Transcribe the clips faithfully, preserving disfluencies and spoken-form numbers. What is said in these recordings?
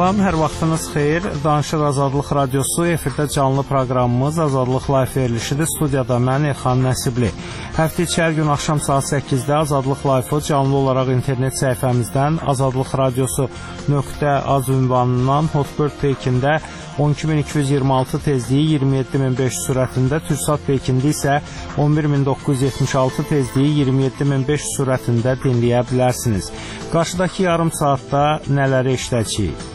Salam, hər vaxtınız xeyir. Danışır Azadlıq Radiosu, efirdə canlı proqramımız Azadlıq Live verilişidir. Studiyada mən Elxan Nəsibli. Həftə içi hər gün axşam saat səkkizdə Azadlıq Live-ı canlı olaraq internet səhifəmizdən azadlıq radiosu nöqtə az ünvanından Hotbird Pekində on iki min iki yüz iyirmi altı tezliyi iyirmi yeddi min beş yüz sürətində, Türksat Pekində isə on bir min doqquz yüz yetmiş altı tezliyi iyirmi yeddi min beş yüz sürətində dinləyə bilərsiniz. Qarşıdakı yarım saatda nələri işləyəcəyik?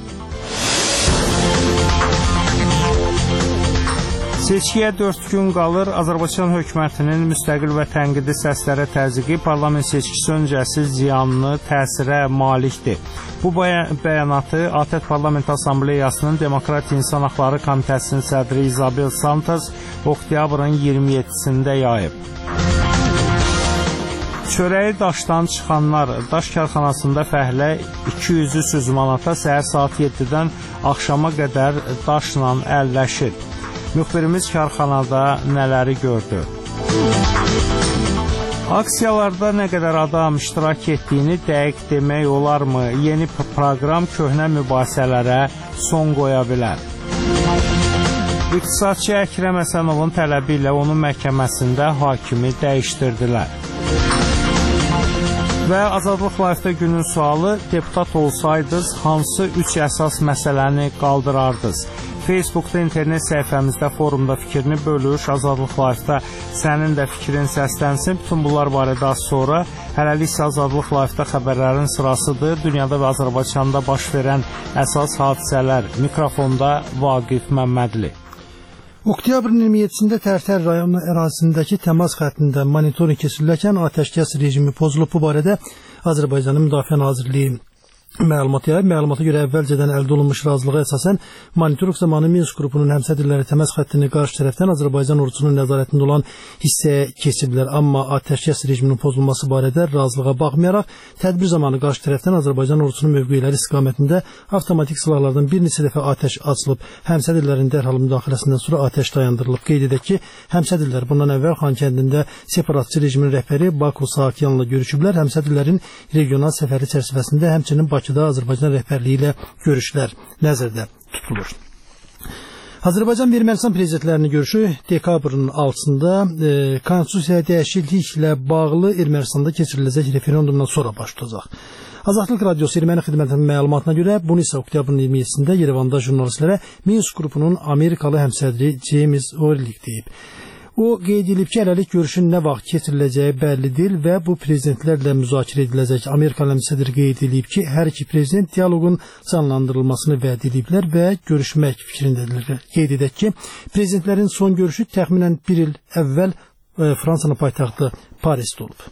Seçkiyə dörd gün qalır. Azərbaycan hökumətinin müstəqil və tənqidi səslərə təzyiqi parlament seçkisi öncəsi ziyanlı təsirə malikdir. Bu bəyanatı ATƏT Parlament Assambleyasının Demokratiya İnsan Haqları Komitəsinin sədri İzabel Santos oktyabrın iyirmi yeddisində yayıb. Çörəyi daşdan çıxanlar daş karxanasında fəhlə iki yüz üç yüz manata səhər saat yeddidən axşama qədər daşla əlləşir. Müxbirimiz karxanada nələri gördü? Aksiyalarda nə qədər adam iştirak etdiyini dəqiq demək olarmı? Yeni proqram köhnə mübahisələrə son qoya bilər. İqtisadçı Əkrəm Həsənovun tələbi ilə onun məhkəməsində hakimi dəyişdirdilər. Və Azadlıq Live-da günün sualı: deputat olsaydınız hansı üç əsas məsələni qaldırardınız? Facebookda, internet səhifəmizdə, forumda fikrini bölüş, Azadlıq Live-da sənin də fikrin səslənsin. Bütün bunlar barədə az sonra. Hələlik isə Azadlıq Live-da xəbərlərin sırasıdır. Dünyada və Azərbaycanda baş verən əsas hadisələr. Mikrofonda Vaqif Məmmədli. Oktyabrın iyirmi yeddisində Tərtər rayonu ərazisindəki təmas xəttində monitorinq keçirilərkən atəşkəs rejimi pozulub. Bu barədə Azərbaycanın Müdafiə Nazirliyi məlumat yayıb. Məlumata görə əvvəlcədən əldə olunmuş razılığa əsasən monitorinq zamanı Minsk qrupunun həmsədrləri təmas xəttini qarşı tərəfdən Azərbaycan ordusunun nəzarətində olan hissəyə keçiblər. Amma atəşkəs rejiminin pozulması barədə razılığa baxmayaraq tədbir zamanı qarşı tərəfdən Azərbaycan ordusunun mövqeləri istiqamətində avtomatik silahlardan bir neçə dəfə atəş açılıb. Həmsədrlərin dərhal müdaxiləsindən sonra atəş dayandırılıb. Qeyd edək ki, həmsədrlər bundan əvvəl Xankəndində separatçı rejimin rəhbəri Baku Saakyanla görüşüblər. Həmsədrlərin regional səfəri çərçivəsində həmçinin Bakıda Azərbaycan rəhbərliyi ilə görüşlər nəzərdə tutulur. Azərbaycan və Ermənistan prezidentlərinin görüşü dekabrın altısında e, konstitusiyaya dəyişikliklə bağlı Ermənistanda keçiriləcək referendumdan sonra baş tutacaq. Azadlıq Radiosu Erməni xidmətinin məlumatına görə bunu isə oktyabrın iyirmi yeddisində Yerevanda jurnalistlərə Minsk qrupunun Amerikalı həmsədri James Orlik deyib. O qeyd edib ki, hələlik görüşün nə vaxt keçiriləcəyi bəlli deyil və bu prezidentlərlə müzakirə ediləcək. Amerikalı həmsədri qeyd edib ki, hər iki prezident dialoqun canlandırılmasını vəd ediblər və görüşmək fikrindədirlər. Qeyd edək ki, prezidentlərin son görüşü təxminən bir il əvvəl e, Fransanın paytaxtı Parisdə olub.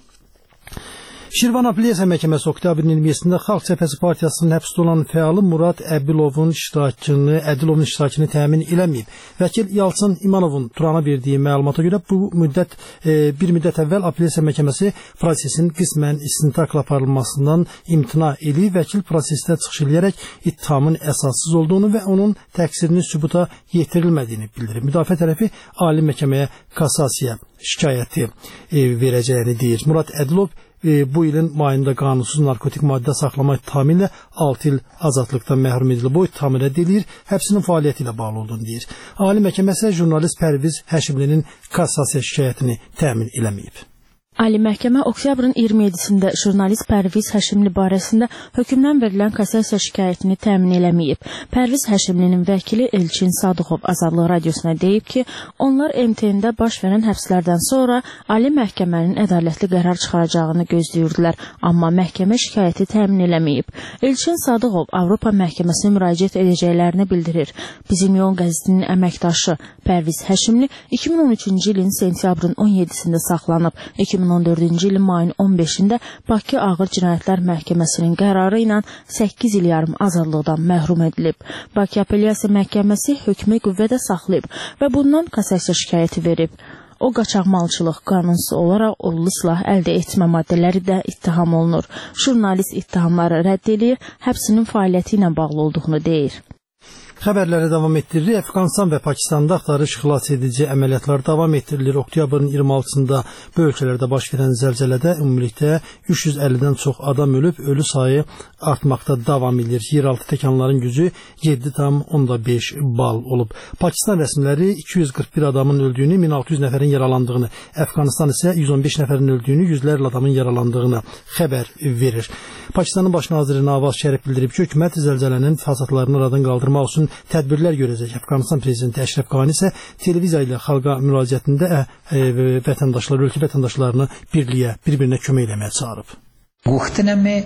Şirvan Apellyasiya Məhkəməsi oktyabrın iyirmi yeddisində Xalq Cəbhəsi Partiyasının həbsdə olan fəalı Murad Əbilovun iştirakını, Ədilovun iştirakını təmin eləməyib. Vəkil Yalçın İmanovun Turana verdiyi məlumata görə bu müddət e, bir müddət əvvəl Apellyasiya Məhkəməsi prosesin qismən istintaqla aparılmasından imtina edib. Vəkil prosesdə çıxış edərək ittihamın əsassız olduğunu və onun təqsirinin sübuta yetirilmədiyini bildirib. Müdafiə tərəfi Ali Məhkəməyə kassasiya şikayəti e, verəcəyini deyir. Murad Ədilov E, bu ilin mayında qanunsuz narkotik maddə saxlama ittihamı ilə altı il azadlıqdan məhrum edilib. Bu ittihamı rədd edilir, həbsinin fəaliyyəti ilə bağlı olduğunu deyir. Ali Məhkəmə isə jurnalist Pərviz Həşimlinin kassasiya şikayətini təmin eləməyib. Ali Məhkəmə oktyabrın iyirmi yeddisində jurnalist Pərviz Həşimli barəsində hökmdən verilən kassasiya şikayətini təmin eləməyib. Pərviz Həşimlinin vəkili Elçin Sadıqov Azadlıq Radiosuna deyib ki, onlar M T N-də baş verən həbslərdən sonra Ali Məhkəmənin ədalətli qərar çıxaracağını gözləyirdilər, amma məhkəmə şikayəti təmin eləməyib. Elçin Sadıqov Avropa Məhkəməsinə müraciət edəcəklərini bildirir. Bizim Yol qəzetinin əməkdaşı Pərviz Həşimli iki min on üçüncü ilin sentyabrın on yeddisində saxlanıb. iki min on dördüncü ilin mayın on beşində Bakı Ağır Cinayətlər Məhkəməsinin qərarı ilə səkkiz il yarım azadlıqdan məhrum edilib. Bakı Apellyasiya Məhkəməsi hökmü qüvvədə saxlayıb və bundan kassasiya şikayəti verib. O qaçaqmalçılıq, qanunsuz olaraq odlu silah əldə etmə maddələri də ittiham olunur. Jurnalist ittihamları rədd edir, həbsinin fəaliyyəti ilə bağlı olduğunu deyir. Xəbərlərə davam etdirilir. Əfqanistan və Pakistanda axtarış xilas edici əməliyyatlar davam etdirilir. Oktyabrın iyirmi altısında bu ölkələrdə baş verən zəlzələdə ümumilikdə üç yüz əllidən çox adam ölüb, ölü sayı artmaqda davam edir. Yeraltı təkanların gücü yeddi tam onda beş bal olub. Pakistan rəsmiləri iki yüz qırx bir adamın öldüyünü, min altı yüz nəfərin yaralandığını, Əfqanistan isə yüz on beş nəfərin öldüyünü, yüzlərlə adamın yaralandığını xəbər verir. Pakistanın baş naziri Nawaz Şərif bildirib ki, hökumət zəlzələnin fəsadlarını aradan qaldırmaq üçün tədbirlər görəcək. Əfqanistan prezidenti Əşrəf Qani isə televiziya ilə xalqa müraciətində ə, ə, vətəndaşlar, ölkə vətəndaşlarını birliyə, bir-birinə kömək eləməyə çağırıb. گفتنمه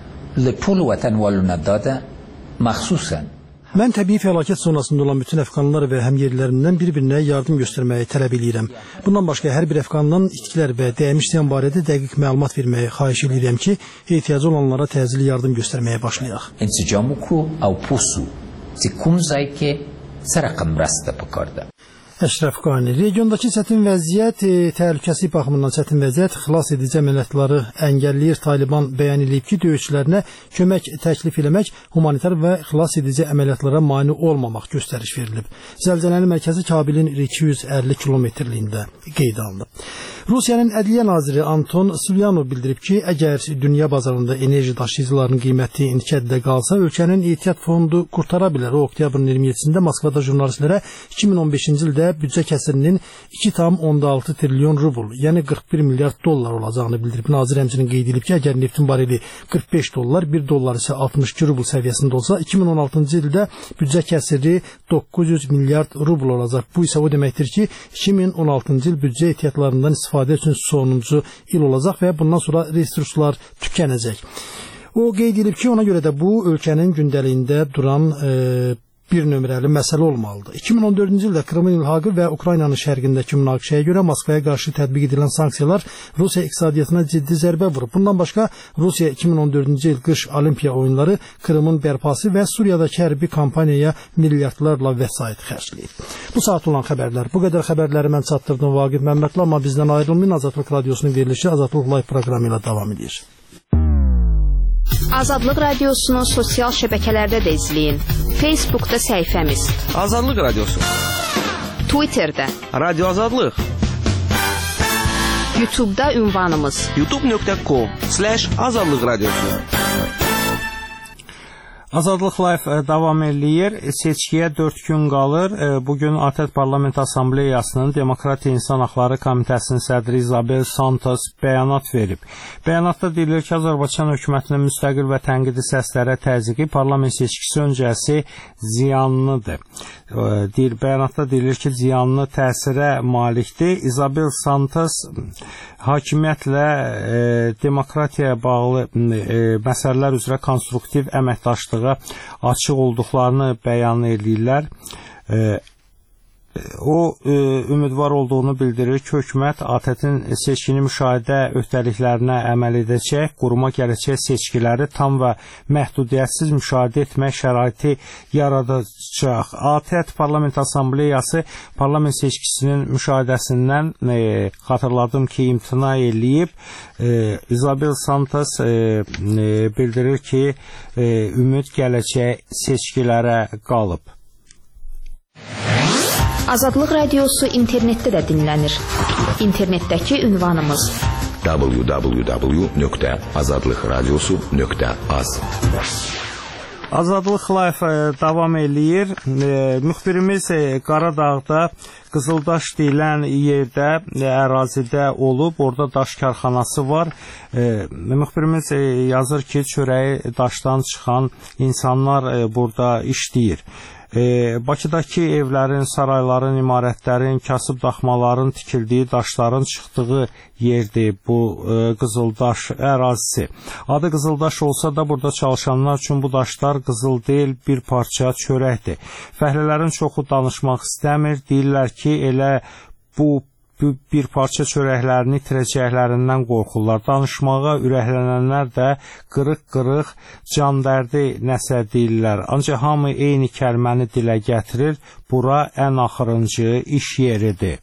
لپول وطن والونا داده مخصوصا Mən təbii fəlakət zonasında olan bütün əfqanlılar və həmyerlilərimdən bir-birinə yardım göstərməyi tələb edirəm. Bundan başqa hər bir əfqandan itkilər və dəymiş ziyan barədə dəqiq məlumat verməyi xahiş edirəm ki, ehtiyacı olanlara təcili yardım göstərməyə başlayaq. انسجامکو او پوسو تکون زایی که سرقم رسته پکارده. Əşrəf Qani, regiondakı çətin vəziyyət, e, təhlükəsi baxımından çətin vəziyyət xilas edici əməliyyatları əngəlləyir. Taliban bəyan edib ki, döyüşçülərinə kömək təklif eləmək, humanitar və xilas edici əməliyyatlara mane olmamaq göstəriş verilib. Zəlzələnin mərkəzi Kabilin iki yüz əlli kilometrliyində qeydə alınıb. Rusiyanın Ədliyyə naziri Anton Silyanov bildirib ki, əgər dünya bazarında enerji daşıyıcılarının qiyməti inkişafda qalsa, ölkənin ehtiyat fondu qurtara bilər. O, oktyabrın iyirmi yeddisində Moskvada jurnalistlərə iki min on beşinci ildə büdcə kəsirinin iki tam onda altı trilyon rubl, yəni qırx bir milyard dollar olacağını bildirib. Nazir həmçinin qeyd edib ki, əgər neftin bareli qırx beş dollar, bir dollar isə altmış iki rubl səviyyəsində olsa, iki min on altıncı ildə büdcə kəsiri doqquz yüz milyard rubl olacaq. Bu isə o deməkdir ki, iki min on altıncı il büdcə ehtiyatlarından istifadə üçün sonuncu il olacaq və bundan sonra resurslar tükənəcək. O qeyd edib ki, ona görə də bu ölkənin gündəliyində duran e, bir nömrəli məsələ olmalıdır. iki min on dördüncü ildə Krımın ilhaqı və Ukraynanın şərqindəki münaqişəyə görə Moskvaya qarşı tətbiq edilən sanksiyalar Rusiya iqtisadiyyatına ciddi zərbə vurub. Bundan başqa Rusiya iki min on dördüncü il qış Olimpiya oyunları, Krımın bərpası və Suriyadakı hərbi kampaniyaya milyardlarla vəsait xərcləyib. Bu saat olan xəbərlər. Bu qədər xəbərləri mən çatdırdım Vaqif Məmmədli, amma bizdən ayrılmayın. Azadlıq Radiosunun verilişi Azadlıq Live proqramı ilə davam edir. Azadlıq Radiosunu sosial şəbəkələrdə də izləyin. Facebookda səhifəmiz Azadlıq Radiosu, Twitterdə Radio Azadlıq, YouTube'da ünvanımız youtube nöqtə com slash azadlıq radiosu. Azadlıq Live davam eləyir. Seçkiyə dörd gün qalır. Bugün ATƏT Parlament Assambleyasının Demokratiya İnsan Haqları Komitəsinin sədri İzabel Santos bəyanat verib. Bəyanatda deyilir ki, Azərbaycan hökumətinin müstəqil və tənqidi səslərə təzyiqi parlament seçkisi öncəsi ziyanlıdır. Deyir, bəyanatda deyilir ki, ziyanlı təsirə malikdir. İzabel Santos hakimiyyətlə e, demokratiyaya bağlı e, məsələlər üzrə konstruktiv əməkdaşlığı açıq olduqlarını bəyan edirlər. E, o e, ümidvar olduğunu bildirir ki, hökumət ATƏT-in seçkini müşahidə öhdəliklərinə əməl edəcək, quruma gələcək seçkiləri tam və məhdudiyyətsiz müşahidə etmək şəraiti yaradacaq. ATƏT Parlament Assambleyası parlament seçkisinin müşahidəsindən e, xatırladım ki, imtina eləyib. E, İzabel Santos e, e, bildirir ki, e, ümid gələcək seçkilərə qalıb. Azadlıq Radiosu internetdə də dinlənir. İnternetdəki ünvanımız w w w nöqtə azadlıq radiosu nöqtə az. Azadlıq Live davam eləyir. E, müxbirimiz e, Qaradağda Qızıldaş deyilən yerdə, e, ərazidə olub. Orada daş karxanası var. E, müxbirimiz e, yazır ki, çörəyi daşdan çıxan insanlar e, burada işləyir. E, Bakıdakı evlərin, sarayların, imarətlərin, kasıb daxmaların tikildiyi daşların çıxdığı yerdir bu e, Qızıldaş ərazisi. Adı Qızıldaş olsa da burada çalışanlar üçün bu daşlar qızıl deyil, bir parça çörəkdir. Fəhlələrin çoxu danışmaq istəmir. Deyirlər ki, elə bu bir parça çörəklərini itirəcəklərindən qorxurlar. Danışmağa ürəklənənlər də qırıq-qırıq can dərdi nəsə deyirlər. Ancaq hamı eyni kəlməni dilə gətirir. Bura ən axırıncı iş yeridir.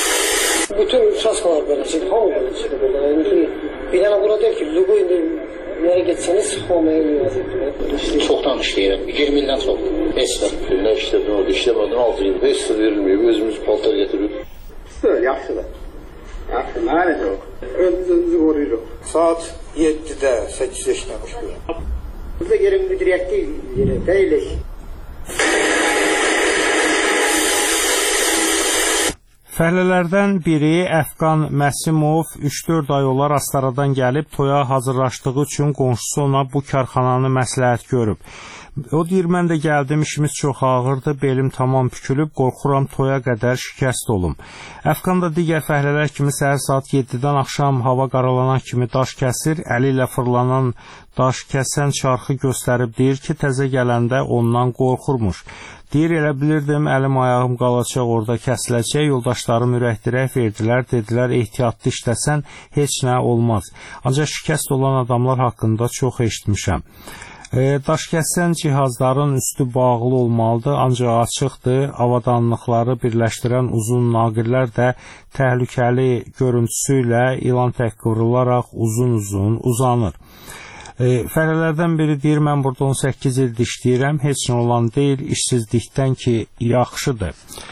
Bütün uçaskalar beləcək, hamı beləcək. Bir dənə bura deyil ki, Lubu indi Nereye getseniz sıxmamayı yiyorsunuz. Çoktan işləyirəm. iyirmi ildən çox. Heç də. Nə işlədin orada? İşləmədin altı il. Heç də verilməyib. Özümüz paltar getiririk. Söyle, yaxşıdır. Yaxşı, mənə necə o? Özümüzü qoruyuruq. Saat yeddidə, səkkizdə işləmişdir. Burada yerin müdiriyyətli yeri deyilik. Fəhlələrdən biri Əfqan Məsimov üç dörd ay olar Astaradan gəlib toya hazırlaşdığı üçün qonşusu ona bu karxananı məsləhət görüb. O deyir, mən də gəldim, işimiz çox ağırdır, belim tamam pükülüb, qorxuram toya qədər şikəst olum. Əfqan da digər fəhlələr kimi səhər saat yeddidən axşam hava qaralanan kimi daş kəsir, əli ilə fırlanan daş kəsən çarxı göstərib deyir ki, təzə gələndə ondan qorxurmuş. Deyir, elə bilirdim, əlim ayağım qalacaq, orada kəsiləcək, yoldaşlarım ürəkdirək verdilər, dedilər, ehtiyatlı işləsən, heç nə olmaz. Ancaq şikəst olan adamlar haqqında çox eşitmişəm. E, daşkəsən cihazların üstü bağlı olmalıdır, ancaq açıqdır, avadanlıqları birləşdirən uzun naqillər də təhlükəli görüntüsü ilə ilan tək qıvrılaraq uzun-uzun uzanır. E, fəhlələrdən biri deyir, mən burada on səkkiz ildir işləyirəm, heç nə olan deyil, işsizlikdən ki, yaxşıdır.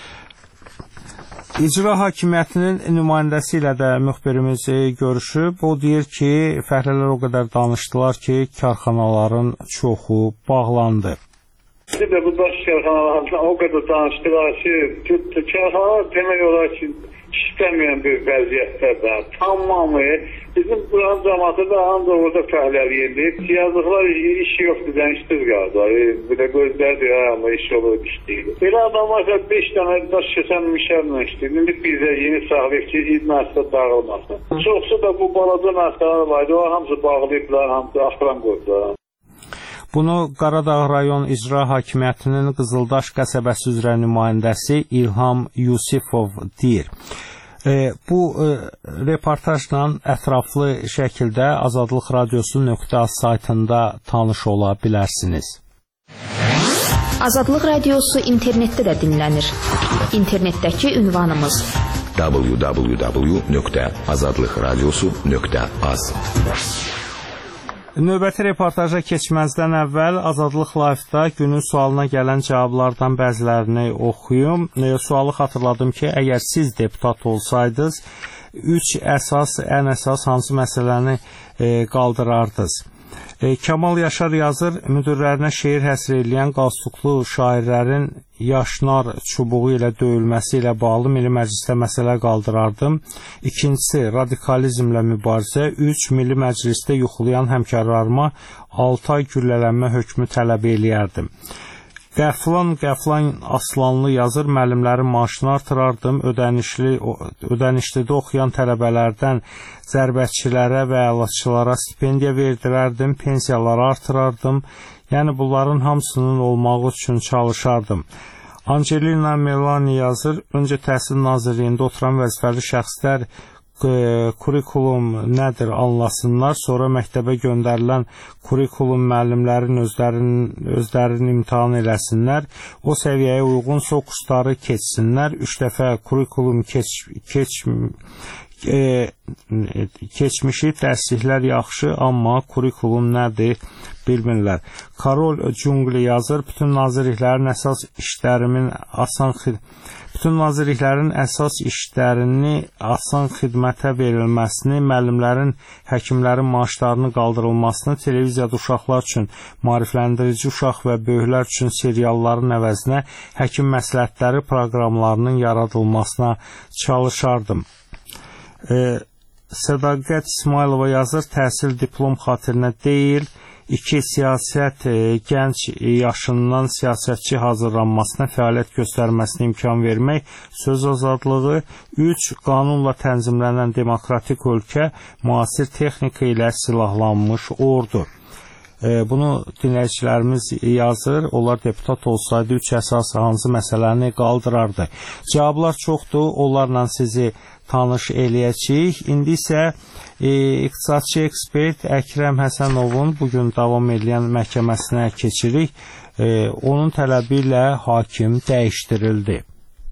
İcra hakimiyyətinin nümayəndəsi ilə də müxbirimiz görüşüb. O deyir ki, fəhlələr o qədər danışdılar ki, karxanaların çoxu bağlandı. Biz də bu daş karxanalarında o qədər danışdılar ki, karxanalar demək olar ki, işləməyən bir vəziyyətdə tamamı bizim buranın cəmatı da ancaq orada fəhləliyidir. Yazıqlar iş yoxdur, dənişdir qaldı. Bir də gözlərdir, amma iş olur, iş deyil. Belə adamlar beş dənə daş kəsən müşərlə işləyir. İndi bizə yeni sağlayıb ki, il məsələ dağılmasın. Çoxsu da bu balaca məsələlər vardı, o hamısı bağlayıblar, hamısı axıran qoydular. Bunu Qaradağ rayon icra hakimiyyətinin Qızıldaş qəsəbəsi üzrə nümayəndəsi İlham Yusifov deyir. E, bu e, reportajla ətraflı şəkildə azadlıq radiosu nöqtə az saytında tanış ola bilərsiniz. Azadlıq radiosu internetdə də dinlənir. İnternetdəki ünvanımız w w w nöqtə azadlıq radiosu nöqtə az. Növbəti reportaja keçməzdən əvvəl Azadlıq Live-da günün sualına gələn cavablardan bəzilərini oxuyum. E, sualı xatırladım ki, əgər siz deputat olsaydınız, üç əsas, ən əsas hansı məsələni e, qaldırardınız? E, Kamal Yaşar yazır, müdirlərinə şeir həsr eləyən qalstuklu şairlərin yaşnar çubuğu ilə döyülməsi ilə bağlı Milli Məclisdə məsələ qaldırardım. İkincisi, radikalizmlə mübarizə. Üç, Milli Məclisdə yuxulayan həmkarlarıma altı ay güllələnmə hökmü tələb eləyərdim. Qəflan, Qəflan Aslanlı yazır, müəllimlərin maaşını artırardım, ödənişli, ödənişlidə oxuyan tələbələrdən zərbətçilərə və əlatçılara stipendiya verdirərdim, pensiyaları artırardım, yəni bunların hamısının olmağı üçün çalışardım. Angelina Melani yazır, öncə Təhsil Nazirliyində oturan vəzifəli şəxslər kurikulum nədir anlasınlar, sonra məktəbə göndərilən kurikulum müəllimlərin özlərinin, özlərinin imtahan eləsinlər, o səviyyəyə uyğunsa kursları keçsinlər, üç dəfə kurikulum keç, keç, e, keçmişi təsdiqlər yaxşı, amma kurikulum nədir bilmirlər. Karol Cungli yazır, bütün nazirliklərin əsas işlərimin asan xidmət Bütün nazirliklərin əsas işlərini asan xidmətə verilməsini, müəllimlərin, həkimlərin maaşlarını qaldırılmasını, televiziyada uşaqlar üçün maarifləndirici uşaq və böyüklər üçün serialların əvəzinə həkim məsləhətləri proqramlarının yaradılmasına çalışardım. E, Sədaqət İsmailova yazır, təhsil diplom xatirinə deyil, İki, siyasət e, gənc yaşından siyasətçi hazırlanmasına, fəaliyyət göstərməsinə imkan vermək, söz azadlığı. Üç, qanunla tənzimlənən demokratik ölkə, müasir texnika ilə silahlanmış ordu. E, bunu dinləyicilərimiz yazır, onlar deputat olsaydı üç əsas hansı məsələni qaldırardı. Cavablar çoxdur, onlarla sizi tanış eləyəcəyik. İndi isə e, iqtisadçı ekspert Əkrəm Həsənovun bugün davam edən məhkəməsinə keçirik. E, onun tələbi ilə hakim dəyişdirildi.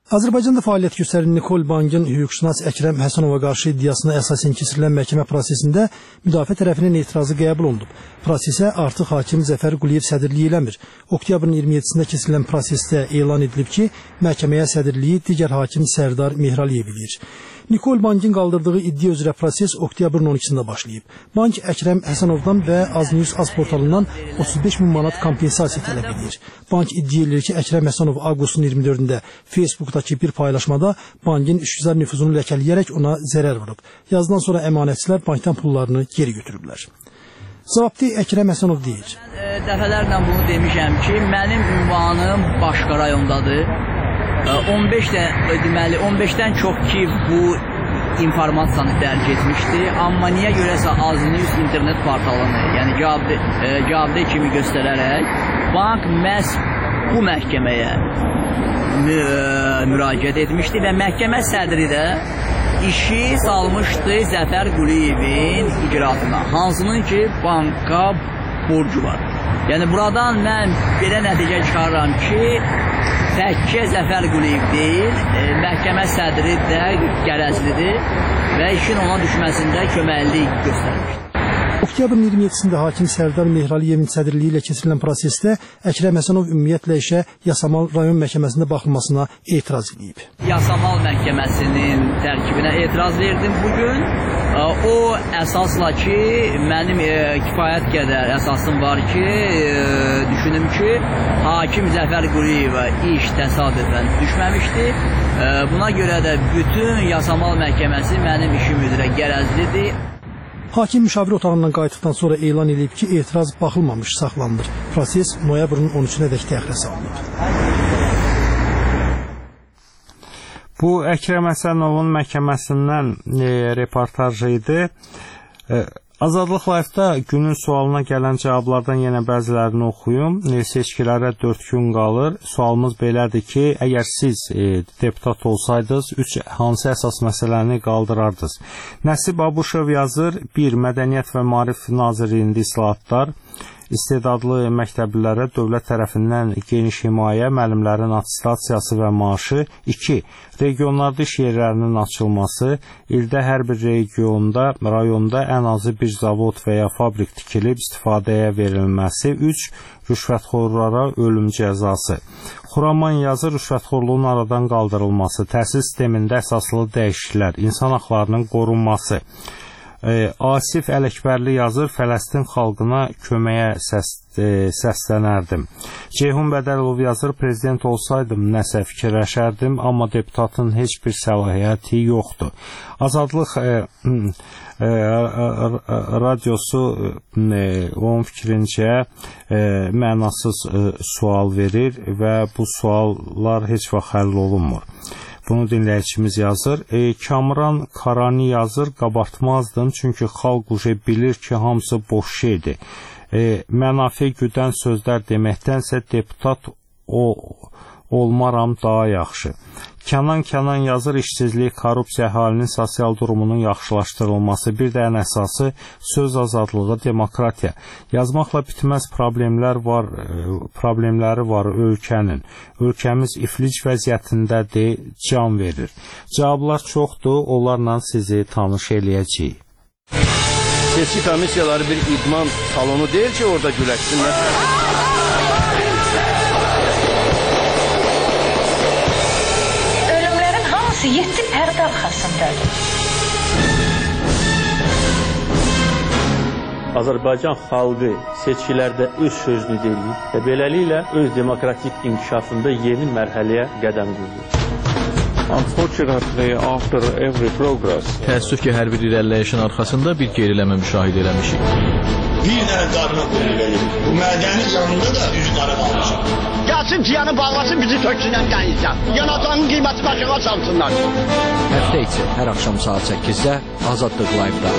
Azərbaycanda fəaliyyət göstərən Nikol Bankın hüquqşünas Əkrəm Həsənova qarşı iddiasına əsasən keçirilən məhkəmə prosesində müdafiə tərəfinin etirazı qəbul olunub. Prosesə artıq hakim Zəfər Quliyev sədrliyi eləmir. Oktyabrın iyirmi yeddisində keçirilən prosesdə elan edilib ki, məhkəməyə sədrliyi digər hakim Sərdar Mehraliyev edir. Nikol Bankın qaldırdığı iddia üzrə proses oktyabrın on ikisində başlayıb. Bank Əkrəm Həsənovdan və Aznews Az portalından otuz beş min manat kompensasiya tələb edir. Bank iddia edir ki, Əkrəm Həsənov avqustun iyirmi dördündə Facebookdakı bir paylaşmada bankın işgüzar nüfuzunu ləkələyərək ona zərər vurub. Yazdan sonra əmanətçilər bankdan pullarını geri götürüblər. Cavabdeh Əkrəm Həsənov deyir. Dəfələrlə bunu demişəm ki, mənim ünvanım başqa rayondadır. on beş də deməli on beşdən çox ki bu informasiyanı dərc etmişdi, amma niyə görəsə Aznews internet portalını, yəni cavabdeh kimi göstərərək bank məhz bu məhkəməyə müraciət etmişdi və məhkəmə sədri də işi salmışdı Zəfər Quliyevin icraatına, hansının ki banka borcu var. Yəni buradan mən belə nəticə çıxarıram ki, təkcə Zəfər Quliyev deyil, e, məhkəmə sədri də qərəzlidir və işin ona düşməsində köməklik göstərmişdir. Oktyabrın iyirmi yeddisində hakim Sərdar Mehraliyevin sədrliyi ilə keçirilən prosesdə Əkrəm Həsənov ümumiyyətlə işə Yasamal rayon məhkəməsində baxılmasına etiraz edib. Yasamal məhkəməsinin tərkibinə etiraz verdim bugün. O əsasla ki, mənim e, kifayət qədər əsasım var ki, e, düşünüm ki, hakim Zəfər Quliyevə iş təsadüfən düşməmişdi. E, buna görə də bütün Yasamal məhkəməsi mənim işim üzrə qərəzlidir. Hakim müşavir otağından qayıtdıqdan sonra elan edib ki, etiraz baxılmamış saxlanılır. Proses noyabrın on üçünədək təxirə salınıb. Bu Əkrəm Həsənovun məhkəməsindən e, reportaj idi. E, Azadlıq Live-da günün sualına gələn cavablardan yenə bəzilərini oxuyum. E, seçkilərə dörd gün qalır. Sualımız belədir ki, əgər siz e, deputat olsaydınız, üç hansı əsas məsələni qaldırardınız? Nəsib Abuşov yazır, bir Mədəniyyət və Maarif Nazirliyində islahatlar, istedadlı məktəblilərə dövlət tərəfindən geniş himayə, müəllimlərin attestasiyası və maaşı. iki Regionlarda iş yerlərinin açılması, ildə hər bir regionda, rayonda ən azı bir zavod və ya fabrik tikilib istifadəyə verilməsi. üç Rüşvətxorlara ölüm cəzası. Xuraman yazır, rüşvətxorluğun aradan qaldırılması, təhsil sistemində əsaslı dəyişikliklər, insan haqlarının qorunması. E, Asif Ələkbərli yazır, Fələstin xalqına köməyə səs, e, səslənərdim. Ceyhun Bədəlov yazır, prezident olsaydım nəsə fikirləşərdim, amma deputatın heç bir səlahiyyəti yoxdur. Azadlıq e, e, radiosu e, onun fikrincə e, mənasız e, sual verir və bu suallar heç vaxt həll olunmur. Bunu dinləyicimiz yazır. E, Kamran Karani yazır, qabartmazdım, çünki xalq uje bilir ki, hamısı boş şeydir. E, mənafi güdən sözlər deməkdənsə deputat o olmaram daha yaxşı. Kənan Kənan yazır, işsizlik, korrupsiya, əhalinin sosial durumunun yaxşılaşdırılması, bir də ən əsası söz azadlığı, demokratiya. Yazmaqla bitməz problemlər var, problemləri var ölkənin. Ölkəmiz iflic vəziyyətindədir, can verir. Cavablar çoxdur, onlarla sizi tanış eləyəcəyik. Seçki komissiyaları bir idman salonu deyil ki, orada güləşsinlər. yeddi pərdə arxasındadır. Azərbaycan xalqı seçkilərdə öz sözünü deyir və beləliklə öz demokratik inkişafında yeni mərhələyə qədəm qoyur. Unfortunately, after every progress, təəssüf ki, hər bir irəliləyişin arxasında bir geriləmə müşahidə eləmişik. Bir dənə qarına qoyulur. Bu mədəni yanında da üzü qara qalmışıq. Gəlsin ciyanı bağlasın, bizi töksünən dənizdən. Yanatanın qiyməti başına çalsınlar. Həftə içi hər axşam saat səkkizdə Azadlıq Live-da.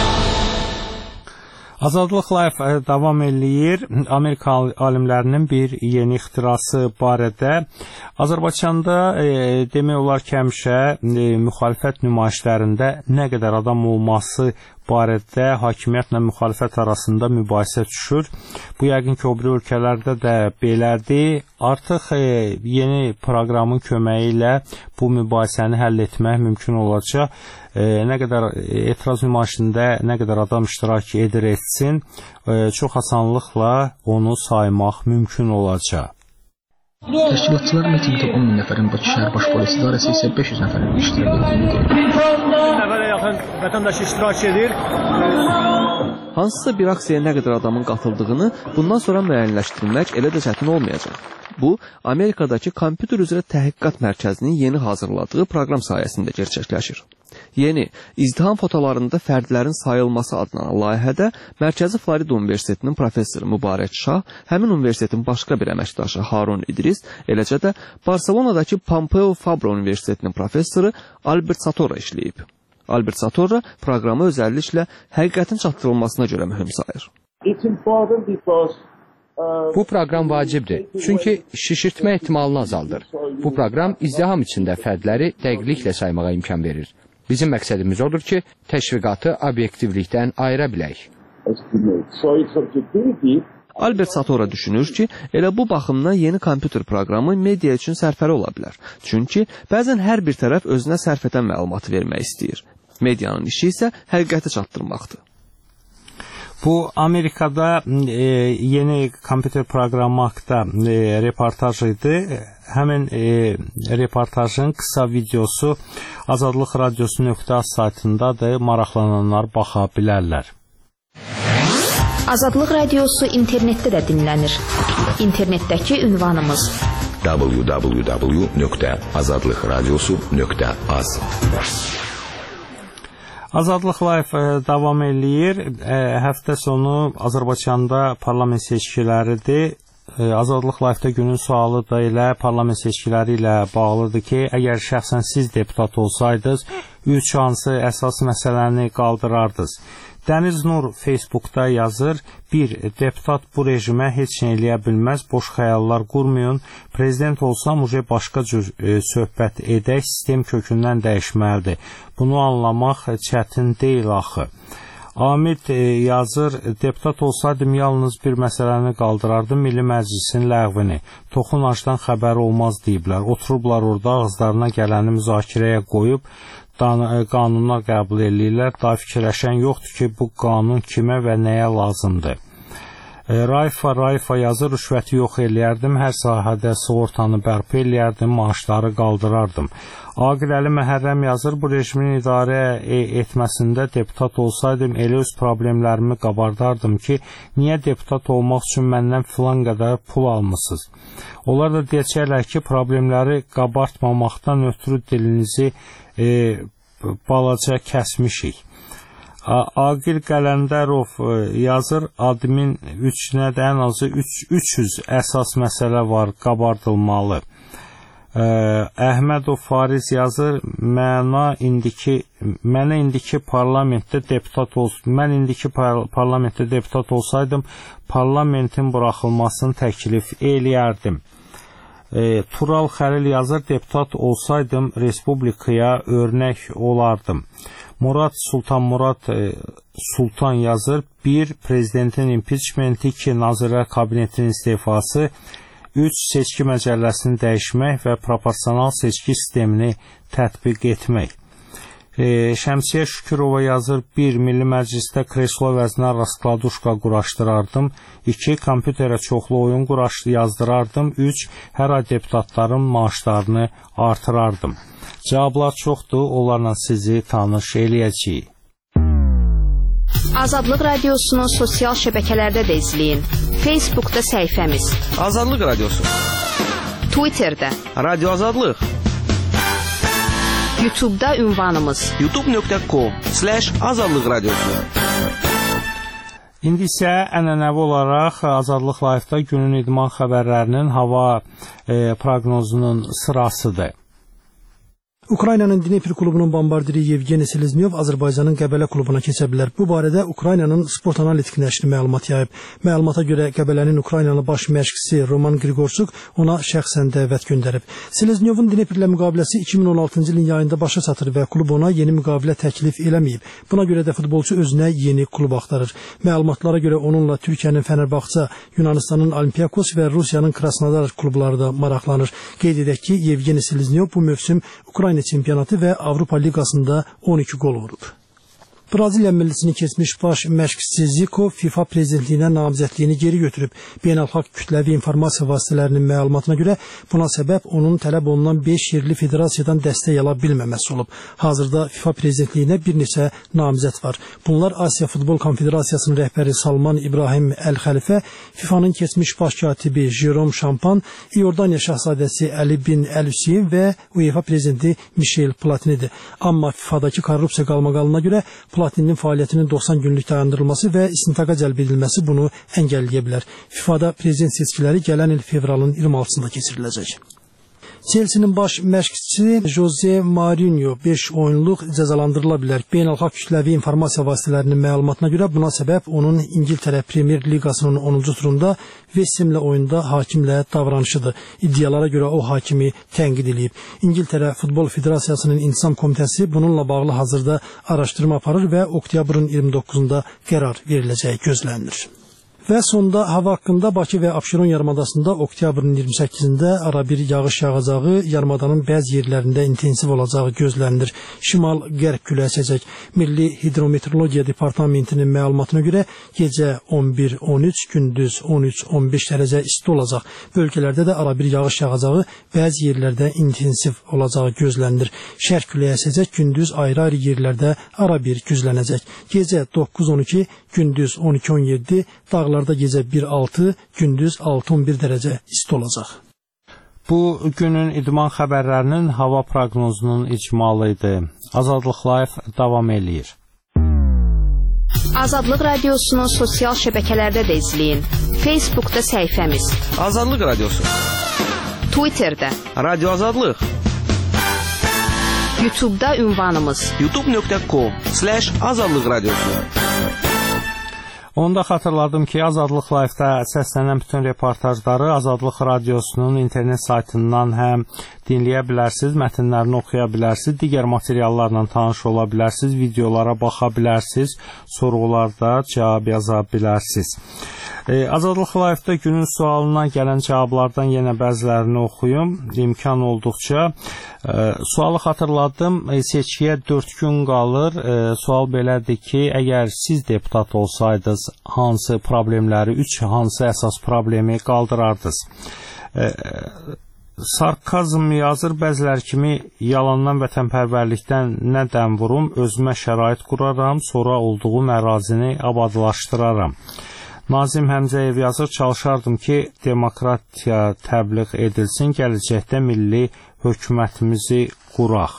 Azadlıq Live davam eləyir. Amerika alimlərinin bir yeni ixtirası barədə. Azərbaycanda e, demək olar ki, həmişə e, müxalifət nümayişlərində nə qədər adam olması barədə hakimiyyətlə müxalifət arasında mübahisə düşür. Bu yəqin ki, o biri ölkələrdə də belədir. Artıq e, yeni proqramın köməyi ilə bu mübahisəni həll etmək mümkün olacaq. E, nə qədər etiraz nümayişində nə qədər adam iştirak edir etsin, e, çox asanlıqla onu saymaq mümkün olacaq. Təşkilatçılar mitingdə on min nəfərin, Bakı şəhər baş polis idarəsi isə beş yüz nəfərin iştirak etdiyini deyir. Nəfərə yaxın vətəndaş iştirak edir. Hansısa bir aksiyaya nə qədər adamın qatıldığını bundan sonra müəyyənləşdirmək elə də çətin olmayacaq. Bu, Amerikadakı kompüter üzrə təhqiqat mərkəzinin yeni hazırladığı proqram sayəsində gerçəkləşir. Yeni, izdiham fotolarında fərdlərin sayılması adlanan layihədə Mərkəzi Florida Universitetinin professoru Mübarək Şah, həmin universitetin başqa bir əməkdaşı Harun İdris, eləcə də Barcelonadakı Pompeu Fabra Universitetinin professoru Albert Satorra işləyib. Albert Satorra proqramı özəlliklə həqiqətin çatdırılmasına görə mühüm sayır. Bu proqram vacibdir, çünki şişirtmə ehtimalını azaldır. Bu proqram izdiham içində fərdləri dəqiqliklə saymağa imkan verir. Bizim məqsədimiz odur ki, təşviqatı obyektivlikdən ayıra bilək. Albert Satorra düşünür ki, elə bu baxımdan yeni kompüter proqramı media üçün sərfəli ola bilər. Çünki bəzən hər bir tərəf özünə sərf edən məlumatı vermək istəyir. Medianın işi isə həqiqəti çatdırmaqdır. Bu Amerikada e, yeni kompüter proqramı haqqında e, reportaj idi. Həmin e, reportajın qısa videosu azadlıq radiosu nöqtə az saytındadır. Maraqlananlar baxa bilərlər. Azadlıq radiosu internetdə də dinlənir. İnternetdəki ünvanımız w w w nöqtə azadlıq radiosu nöqtə az. Azadlıq Live davam eləyir. Həftə sonu Azərbaycanda parlament seçkiləridir. Azadlıq Live-da günün sualı da elə parlament seçkiləri ilə bağlıdır ki, əgər şəxsən siz deputat olsaydınız, üç hansı əsas məsələni qaldırardınız? Dəniz Nur Facebookda yazır, bir Deputat bu rejimə heç nə eləyə bilməz, boş xəyallar qurmayın, prezident olsam uje başqa cür e, söhbət edək, sistem kökündən dəyişməlidir. Bunu anlamaq çətin deyil axı. Amid e, yazır, deputat olsaydım yalnız bir məsələni qaldırardım, Milli Məclisin ləğvini. Toxunacdan xəbəri olmaz deyiblər. Oturublar orada ağızlarına gələni müzakirəyə qoyub, qanuna qəbul eləyirlər. Daha fikirləşən yoxdur ki, bu qanun kimə və nəyə lazımdır. E, Raifa Raifa yazır, rüşvəti yox eləyərdim, hər sahədə sığortanı bərpa eləyərdim, maaşları qaldırardım. Aqil Məhərrəm yazır, bu rejimin idarə etməsində deputat olsaydım, elə öz problemlərimi qabardardım ki, niyə deputat olmaq üçün məndən filan qədər pul almısınız? Onlar da deyəcəklər ki, problemləri qabartmamaqdan ötürü dilinizi e, balaca kəsmişik. Aqil Qələndərov yazır, admin üçünə də ən azı üç yüz əsas məsələ var, qabardılmalı. Əhmədov Fariz yazır, məna indiki, mənə indiki parlamentdə deputat olsun, mən indiki par parlamentdə deputat olsaydım, parlamentin buraxılmasını təklif eləyərdim. E, Tural Xəlil yazır, deputat olsaydım, respublikaya örnək olardım. Murad Sultan Murad e, Sultan yazır, bir prezidentin impeachmenti, iki Nazirlər Kabinetinin istefası, üç seçki məcəlləsini dəyişmək və proporsional seçki sistemini tətbiq etmək. E, Şəmsiyə Şükürova yazır, bir Milli Məclisdə kreslo vəzinə raskladuşka quraşdırardım, iki kompüterə çoxlu oyun quraş yazdırardım, üç hər ay deputatların maaşlarını artırardım. Cavablar çoxdur, onlarla sizi tanış eləyəcəyik. Azadlıq Radiosunu sosial şəbəkələrdə də izləyin. Facebookda səhifəmiz Azadlıq Radiosu, Twitterdə Radio Azadlıq, YouTube'da ünvanımız youtube nöqtə com slash azadlıq radiosu. İndi isə ənənəvi olaraq Azadlıq Live-da günün idman xəbərlərinin hava e, proqnozunun sırasıdır. Ukraynanın Dnepr klubunun bombardiri Yevgeni Seleznyov Azərbaycanın Qəbələ klubuna keçə bilər. Bu barədə Ukraynanın Sport Analitik nəşri məlumat yayıb. Məlumata görə Qəbələnin Ukraynalı baş məşqçisi Roman Grigorsuk ona şəxsən dəvət göndərib. Seleznyovun Dneprlə müqaviləsi iki min on altıncı ilin yayında başa çatır və klub ona yeni müqavilə təklif eləməyib. Buna görə də futbolçu özünə yeni klub axtarır. Məlumatlara görə onunla Türkiyənin Fənərbağça, Yunanistanın Olympiakos və Rusiyanın Krasnodar klubları da maraqlanır. Qeyd edək ki, Yevgeni Seleznyov bu mövsüm Ukrayna çempionatı və Avropa Liqasında on iki gol vurub. Braziliya millisini keçmiş baş məşqçisi Zico FIFA prezidentliyinə namizədliyini geri götürüb. Beynəlxalq kütləvi informasiya vasitələrinin məlumatına görə buna səbəb onun tələb olunan beş yerli federasiyadan dəstək ala bilməməsi olub. Hazırda FIFA prezidentliyinə bir neçə namizəd var. Bunlar Asiya Futbol Konfederasiyasının rəhbəri Salman İbrahim Əl-Xəlifə, FIFA'nın keçmiş baş katibi Jerome Şampan, İordaniya şahzadəsi Əli bin Əl-Hüseyin və UEFA prezidenti Michel Platinidir. Amma FIFA'dakı korrupsiya qalmaqalına görə Platinin fəaliyyətinin doxsan günlük dayandırılması və istintaqa cəlb edilməsi bunu əngəlləyə bilər. FIFA'da prezident seçkiləri gələn il fevralın iyirmi altısında keçiriləcək. Chelsea'nin baş məşqçisi Jose Mourinho beş oyunluq cəzalandırıla bilər. Beynəlxalq kütləvi informasiya vasitələrinin məlumatına görə buna səbəb onun İngiltərə Premier Liqasının onuncu turunda West Ham'lə oyunda hakimlə davranışıdır. İddialara görə o hakimi tənqid edib. İngiltərə Futbol Federasiyasının İntisam Komitəsi bununla bağlı hazırda araşdırma aparır və oktyabrın iyirmi doqquzunda qərar veriləcəyi gözlənilir. Və sonda hava haqqında Bakı və Abşeron yarımadasında oktyabrın iyirmi səkkizində arabir yağış yağacağı, yarımadanın bəzi yerlərində intensiv olacağı gözlənilir. Şimal-qərb küləyi əsəcək. Milli Hidrometeorologiya Departamentinin məlumatına görə gecə on bir on üç, gündüz on üç on beş dərəcə isti olacaq. Bölgələrdə də arabir yağış yağacağı, bəzi yerlərdə intensiv olacağı gözlənilir. Şərq küləyi əsəcək, gündüz ayrı-ayrı yerlərdə arabir güclənəcək. Gecə doqquz on iki, gündüz on iki on yeddi, dağlarda gecə bir altı, gündüz altı on bir dərəcə isti olacaq. Bu günün idman xəbərlərinin hava proqnozunun icmalı idi. Azadlıq Live davam eləyir. Azadlıq Radiosu'nu sosial şəbəkələrdə də izləyin. Facebook'da səhifəmiz Azadlıq Radiosu, Twitter'da Radyo Azadlıq, YouTube'da ünvanımız youtube nöqtə com slash azadlıq radiosu. Onu da xatırladım ki, Azadlıq Live-da səslənən bütün reportajları Azadlıq Radiosunun internet saytından həm dinləyə bilərsiniz, mətnlərini oxuya bilərsiniz, digər materiallarla tanış ola bilərsiniz, videolara baxa bilərsiniz, sorğularda cavab yaza bilərsiniz. E, Azadlıq Live-da günün sualına gələn cavablardan yenə bəzilərini oxuyum, imkan olduqca. E, sualı xatırladım, e, seçkiyə dörd gün qalır. E, sual belədir ki, əgər siz deputat olsaydınız, hansı problemləri, üç hansı əsas problemi qaldırardınız? E, Sarkazm yazır, bəzilər kimi yalandan vətənpərvərlikdən nə dəm vurum, özümə şərait quraram, sonra olduğum ərazini abadlaşdıraram. Nazim Həmzəyev yazır, çalışardım ki, demokratiya təbliğ edilsin, gələcəkdə milli hökumətimizi quraq.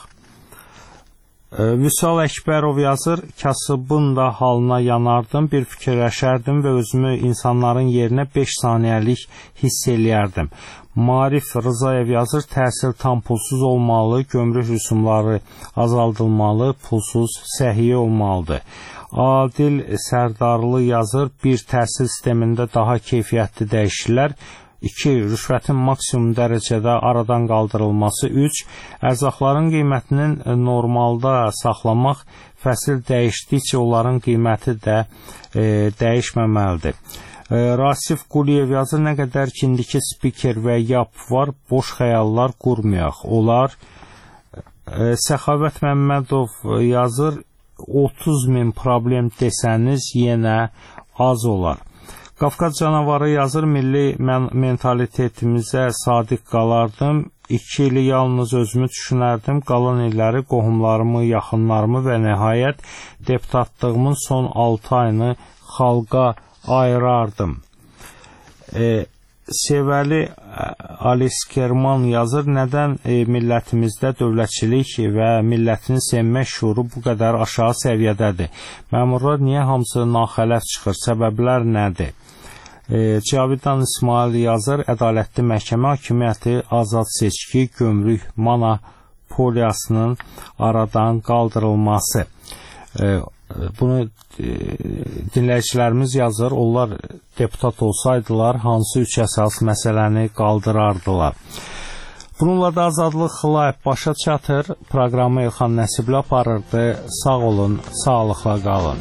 Vüsal Əkbərov yazır, kasıbın da halına yanardım, bir fikirləşərdim və özümü insanların yerinə beş saniyəlik hiss eləyərdim. Marif Rızayev yazır, təhsil tam pulsuz olmalı, gömrük rüsumları azaldılmalı, pulsuz səhiyyə olmalıdır. Adil Sərdarlı yazır, bir təhsil sistemində daha keyfiyyətli dəyişikliklər, iki rüşvətin maksimum dərəcədə aradan qaldırılması, üç ərzaqların qiymətinin normalda saxlamaq, fəsil dəyişdikcə onların qiyməti də e, dəyişməməlidir. E, Rasif Quliyev yazır, nə qədər ki indiki spiker və yap var, boş xəyallar qurmayaq. Onlar e, Səxavət Məmmədov yazır, otuz min problem desəniz yenə az olar. Qafqaz canavarı yazır, milli mentalitetimizə sadiq qalardım, iki ili yalnız özümü düşünərdim, qalan illəri qohumlarımı, yaxınlarımı və nəhayət deputatlığımın son altı ayını xalqa ayırardım. E, Sevəli Aliskerman yazır, nədən e, millətimizdə dövlətçilik və millətini sevmək şuuru bu qədər aşağı səviyyədədir? Məmurlar niyə hamısı naxələf çıxır? Səbəblər nədir? E, Cavidan İsmail yazır, ədalətli məhkəmə hakimiyyəti, azad seçki, gömrük, mana poliyasının aradan qaldırılması. Bunu dinləyicilərimiz yazır, onlar deputat olsaydılar hansı üç əsas məsələni qaldırardılar. Bununla da Azadlıq Live başa çatır. Proqramı İlxan Nəsibli aparırdı. Sağ olun, sağlıqla qalın.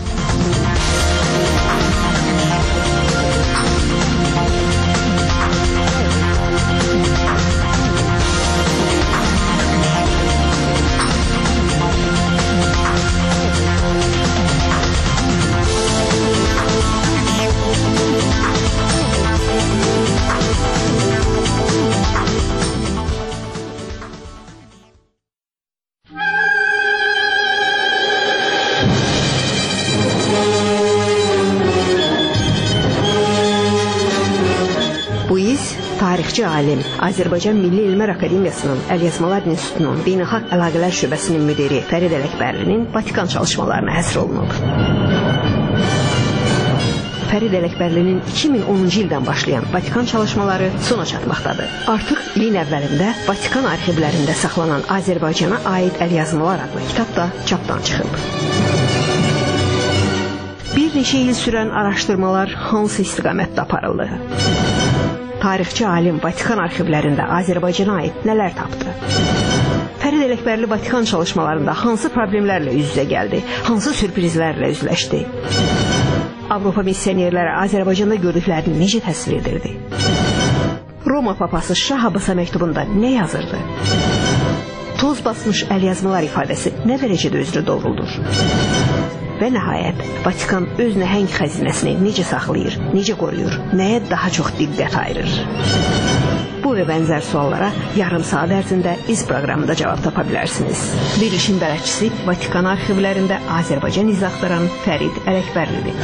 Tarixçi alim, Azərbaycan Milli Elmlər Akademiyasının Əlyazmalar İnstitutunun Beynəlxalq Əlaqələr Şöbəsinin müdiri Fərid Ələkbərlinin Vatikan çalışmalarına həsr olunub. Fərid Ələkbərlinin iki min onuncu ildən başlayan Vatikan çalışmaları sona çatmaqdadır. Artıq ilin əvvəlində Vatikan arxivlərində saxlanan Azərbaycana aid əlyazmalar adlı kitab da çapdan çıxıb. Bir neçə il sürən araşdırmalar hansı istiqamətdə aparıldı? Tarixçi alim Vatikan arxivlərində Azərbaycana aid nələr tapdı? Fərid Ələkbərli Vatikan çalışmalarında hansı problemlərlə üz-üzə gəldi? Hansı sürprizlərlə üzləşdi? Avropa missionerləri Azərbaycanda gördüklərini necə təsvir edirdi? Roma papası Şah Abbasa məktubunda nə yazırdı? Toz basmış əlyazmalar ifadəsi nə dərəcədə özünü doğruldur? Və nəhayət, Vatikan öz nəhəng xəzinəsini necə saxlayır, necə qoruyur, nəyə daha çox diqqət ayırır? Bu və bənzər suallara yarım saat ərzində iz proqramında cavab tapa bilərsiniz. Verilişin bələdçisi Vatikan arxivlərində Azərbaycan izah axtaran Fərid Ələkbərlidir.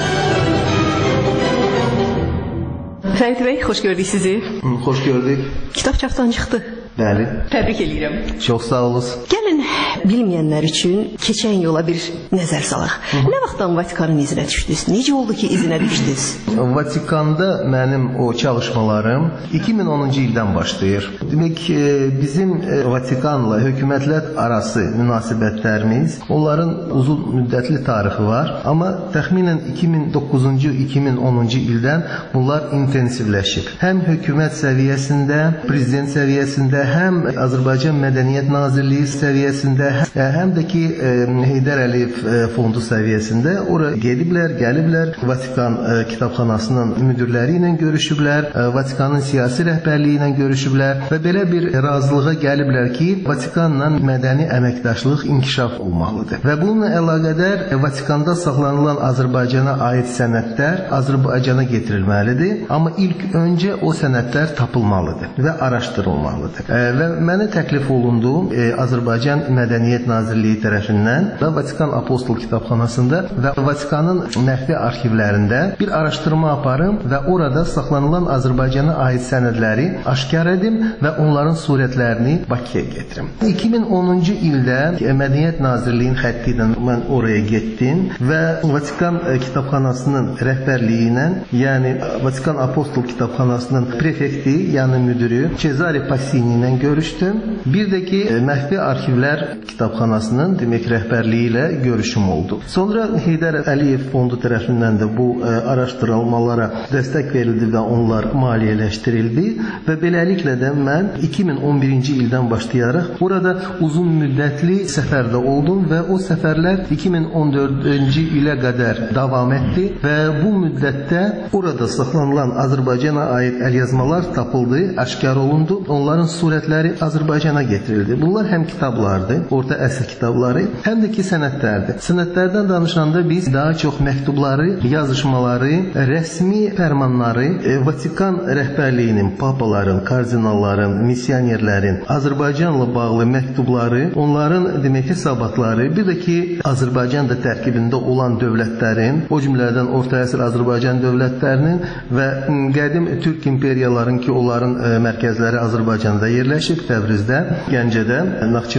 Fərid bəy, xoş gördük sizi. Xoş gördük. Kitab çapdan çıxdı. Bəli. Təbrik edirəm. Çox sağ olunuz. Gəlin, bilməyənlər üçün keçən yola bir nəzər salaq. Hı -hı. Nə vaxtdan Vatikanın izinə düşdünüz? Necə oldu ki, izinə düşdünüz? Vatikanda mənim o çalışmalarım iki min onuncu ildən başlayır. Demək, bizim Vatikanla hökumətlər arası münasibətlərimiz, onların uzun müddətli tarixi var. Amma təxminən iki min doqquzuncu iki min onuncu ildən bunlar intensivləşib. Həm hökumət səviyyəsində, prezident səviyyəsində, həm Azərbaycan Mədəniyyət Nazirliyi səviyyəsində, həm də ki Heydər Əliyev fondu səviyyəsində ora gediblər, gəliblər, Vatikan kitabxanasının müdirləri ilə görüşüblər, Vatikanın siyasi rəhbərliyi ilə görüşüblər və belə bir razılığa gəliblər ki, Vatikanla mədəni əməkdaşlıq inkişaf olmalıdır. Və bununla əlaqədar Vatikanda saxlanılan Azərbaycana aid sənədlər Azərbaycana getirilməlidir, amma ilk öncə o sənədlər tapılmalıdır və araşdırılmalıdır. Və mənə təklif olundu Azərbaycan Mədəniyyət Nazirliyi tərəfindən və Vatikan Apostol kitabxanasında və Vatikanın məxfi arxivlərində bir araşdırma aparım və orada saxlanılan Azərbaycana aid sənədləri aşkar edim və onların surətlərini Bakıya getirim. iki min onuncu ildə Mədəniyyət Nazirliyinin xətti ilə mən oraya getdim və Vatikan kitabxanasının rəhbərliyi ilə, yəni Vatikan Apostol kitabxanasının prefekti, yəni müdürü Cezare Passini ilə görüşdüm. Bir də ki, məxfi arxivlər kitabxanasının demək rəhbərliyi ilə görüşüm oldu. Sonra Heydər Əliyev fondu tərəfindən də bu ə, araşdırılmalara dəstək verildi və onlar maliyyələşdirildi və beləliklə də mən iki min on birinci ildən başlayaraq burada uzun müddətli səfərdə oldum və o səfərlər iki min on dördüncü ilə qədər davam etdi və bu müddətdə orada saxlanılan Azərbaycana aid əlyazmalar tapıldı, aşkar olundu. Onların surətləri Azərbaycana getirildi. Bunlar həm kitablardır, orta əsr kitabları, həm də ki sənədlərdir. Sənədlərdən danışanda biz daha çox məktubları, yazışmaları, rəsmi fərmanları, Vatikan rəhbərliyinin, papaların, kardinalların, missionerlərin Azərbaycanla bağlı məktubları, onların demək hesabatları, bir də ki Azərbaycan da tərkibində olan dövlətlərin, o cümlədən orta əsr Azərbaycan dövlətlərinin və qədim Türk imperiyaların ki onların mərkəzləri Azərbaycanda yerləşib, Təbrizdə, Gəncədə, Naxçıvanda və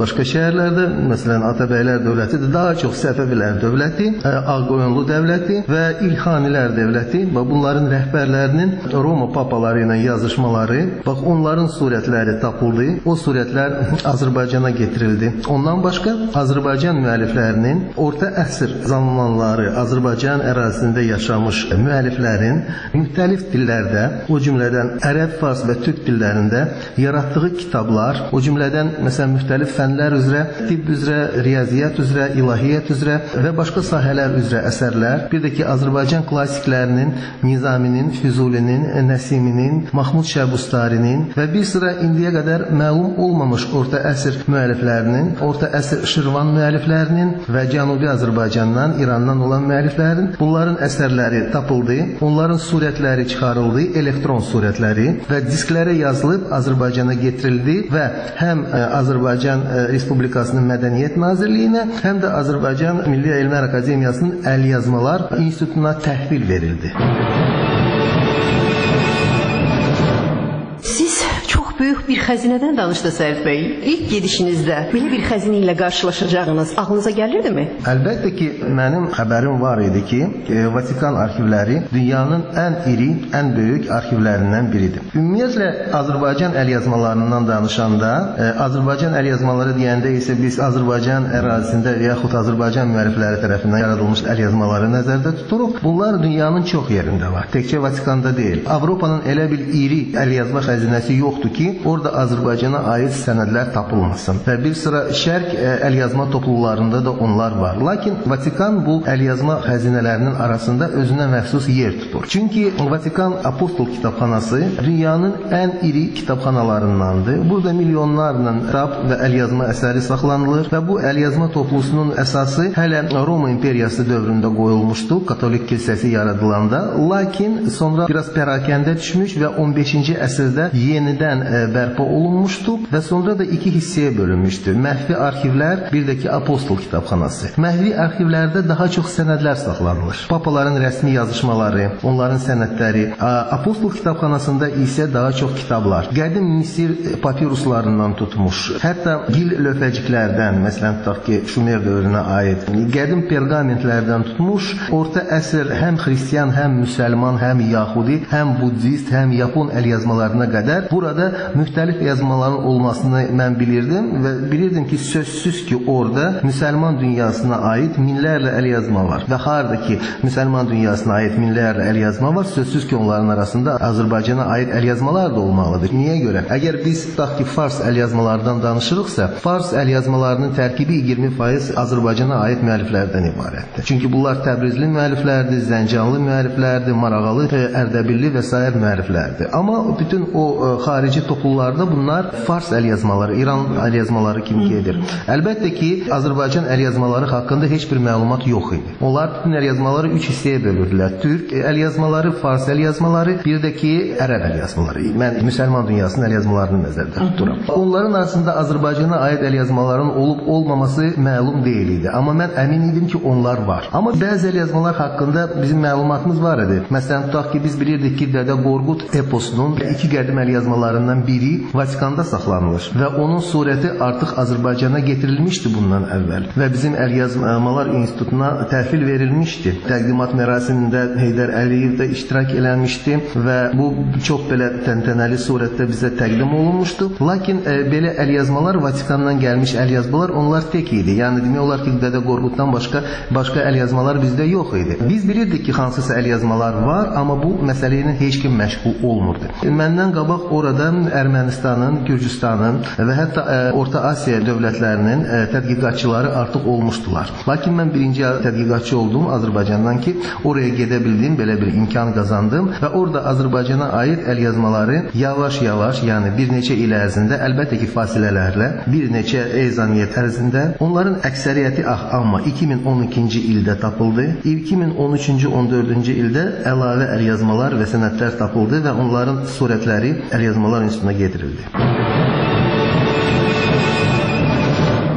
başqa şəhərlərdə, məsələn Atabəylər dövlətidir, daha çox Səfəvilər dövləti, Ağqoyunlu dövləti və İlxanilər dövləti və bunların rəhbərlərinin Roma papaları ilə yazışmaları, bax onların surətləri tapıldı. O surətlər Azərbaycana getirildi. Ondan başqa Azərbaycan müəlliflərinin orta əsr zamanları Azərbaycan ərazisində yaşamış müəlliflərin müxtəlif dillərdə, o cümlədən ərəb, fars və türk dillərində yaratdığı kitablar, o cümlədən məsələn müxtəlif fənlər üzrə, tibb üzrə, riyaziyyat üzrə, ilahiyyat üzrə və başqa sahələr üzrə əsərlər, bir də ki Azərbaycan klassiklərinin, Nizaminin, Füzulinin, Nəsiminin, Mahmud Şəbustarinin və bir sıra indiyə qədər məlum olmamış orta əsr müəlliflərinin, orta əsr Şirvan müəlliflərinin və Cənubi Azərbaycandan, İrandan olan müəlliflərin bunların əsərləri tapıldı, onların surətləri çıxarıldı, elektron surətləri və disklərə yazılıb Azərbaycana getirildi və həm Azərbaycan Respublikasının Mədəniyyət Nazirliyinə, həm də Azərbaycan Milli Elmlər Akademiyasının Əlyazmalar İnstitutuna təhvil verildi. Böyük bir xəzinədən danışdı Sərif bəy. İlk gedişinizdə belə bir xəzinə ilə qarşılaşacağınız ağlınıza gəlirdimi? Əlbəttə ki, mənim xəbərim var idi ki, Vatikan arxivləri dünyanın ən iri, ən böyük arxivlərindən biridir. Ümumiyyətlə, Azərbaycan əlyazmalarından danışanda, Azərbaycan əlyazmaları deyəndə isə biz Azərbaycan ərazisində və yaxud Azərbaycan müəllifləri tərəfindən yaradılmış əlyazmaları nəzərdə tuturuq. Bunlar dünyanın çox yerində var. Təkcə Vatikanda deyil. Avropanın elə bir iri əlyazma xəzinəsi yoxdur ki, orada Azərbaycana aid sənədlər tapılmasın. Və bir sıra şərq əlyazma topluluqlarında da onlar var. Lakin Vatikan bu əlyazma xəzinələrinin arasında özünə məxsus yer tutur. Çünki Vatikan Apostol kitabxanası dünyanın ən iri kitabxanalarındandır. Burada milyonlarla kitab və əlyazma əsəri saxlanılır və bu əlyazma toplusunun əsası hələ Roma imperiyası dövründə qoyulmuşdu, Katolik kilsəsi yaradılanda. Lakin sonra biraz pərakəndə düşmüş və on beşinci əsrdə yenidən bərpa olunmuşdu və sonra da iki hissəyə bölünmüşdü. Məxfi arxivlər, bir də ki Apostol kitabxanası. Məxfi arxivlərdə daha çox sənədlər saxlanılır. Papaların rəsmi yazışmaları, onların sənədləri. Apostol kitabxanasında isə daha çox kitablar. Qədim Misir papiruslarından tutmuş, hətta gil lövhəciklərdən, məsələn tutaq ki Şumer dövrünə aid, qədim perqamentlərdən tutmuş, orta əsr həm xristian, həm müsəlman, həm yahudi, həm buddist, həm yapon əlyazmalarına qədər burada müxtəlif yazmaların olmasını mən bilirdim və bilirdim ki, sözsüz ki, orada müsəlman dünyasına aid minlərlə əlyazma var. Və harada ki, müsəlman dünyasına aid minlərlə əlyazma var, sözsüz ki, onların arasında Azərbaycana aid əlyazmalar da olmalıdır. Niyə görə? Əgər biz tutaq ki, fars əlyazmalardan danışırıqsa, fars əlyazmalarının tərkibi iyirmi faiz Azərbaycana aid müəlliflərdən ibarətdir. Çünki bunlar Təbrizli müəlliflərdir, Zəncanlı müəlliflərdir, Marağalı, Ərdəbilli və s. müəlliflərdir. Amma bütün o xarici topluluqlarda bunlar fars əlyazmaları, İran əlyazmaları kimi gedir. Əlbəttə ki, Azərbaycan əlyazmaları haqqında heç bir məlumat yox idi. Onlar bütün əlyazmaları üç hissəyə bölürdülər. Türk əlyazmaları, fars əlyazmaları, bir də ki, ərəb əlyazmaları. Mən müsəlman dünyasının əlyazmalarını nəzərdə tuturam. Onların arasında Azərbaycana aid əlyazmaların olub-olmaması məlum deyil idi. Amma mən əmin idim ki, onlar var. Amma bəzi əlyazmalar haqqında bizim məlumatımız var idi. Məsələn, tutaq ki, biz bilirdik ki, Dədə Qorqud eposunun iki qədim əlyazmalarından biri Vatikanda saxlanılır və onun surəti artıq Azərbaycana getirilmişdi bundan əvvəl və bizim Əlyazmalar İnstitutuna təhvil verilmişdi. Təqdimat mərasimində Heydər Əliyev də iştirak eləmişdi və bu çox belə təntənəli surətdə bizə təqdim olunmuşdu. Lakin e, belə əlyazmalar, Vatikandan gəlmiş əlyazmalar, onlar tək idi. Yəni demək olar ki, Dədə Qorquddan başqa başqa əlyazmalar bizdə yox idi. Biz bilirdik ki, hansısa əlyazmalar var, amma bu məsələ ilə heç kim məşğul olmurdu. Məndən qabaq orada Ermənistanın, Gürcüstanın və hətta ə, Orta Asiya dövlətlərinin ə, tədqiqatçıları artıq olmuşdular. Lakin mən birinci tədqiqatçı oldum Azərbaycandan ki, oraya gedə bildim, belə bir imkan qazandım və orada Azərbaycana aid əlyazmaları yavaş-yavaş, yəni bir neçə il ərzində, əlbəttə ki, fasilələrlə, bir neçə ezaniyyət ərzində, onların əksəriyyəti ah, amma iki min on ikinci ildə tapıldı. iki min on üçüncü on dördüncü ildə əlavə əlyazmalar və sənədlər tapıldı və onların surətləri Əlyazmalar İnstitutuna getirildi.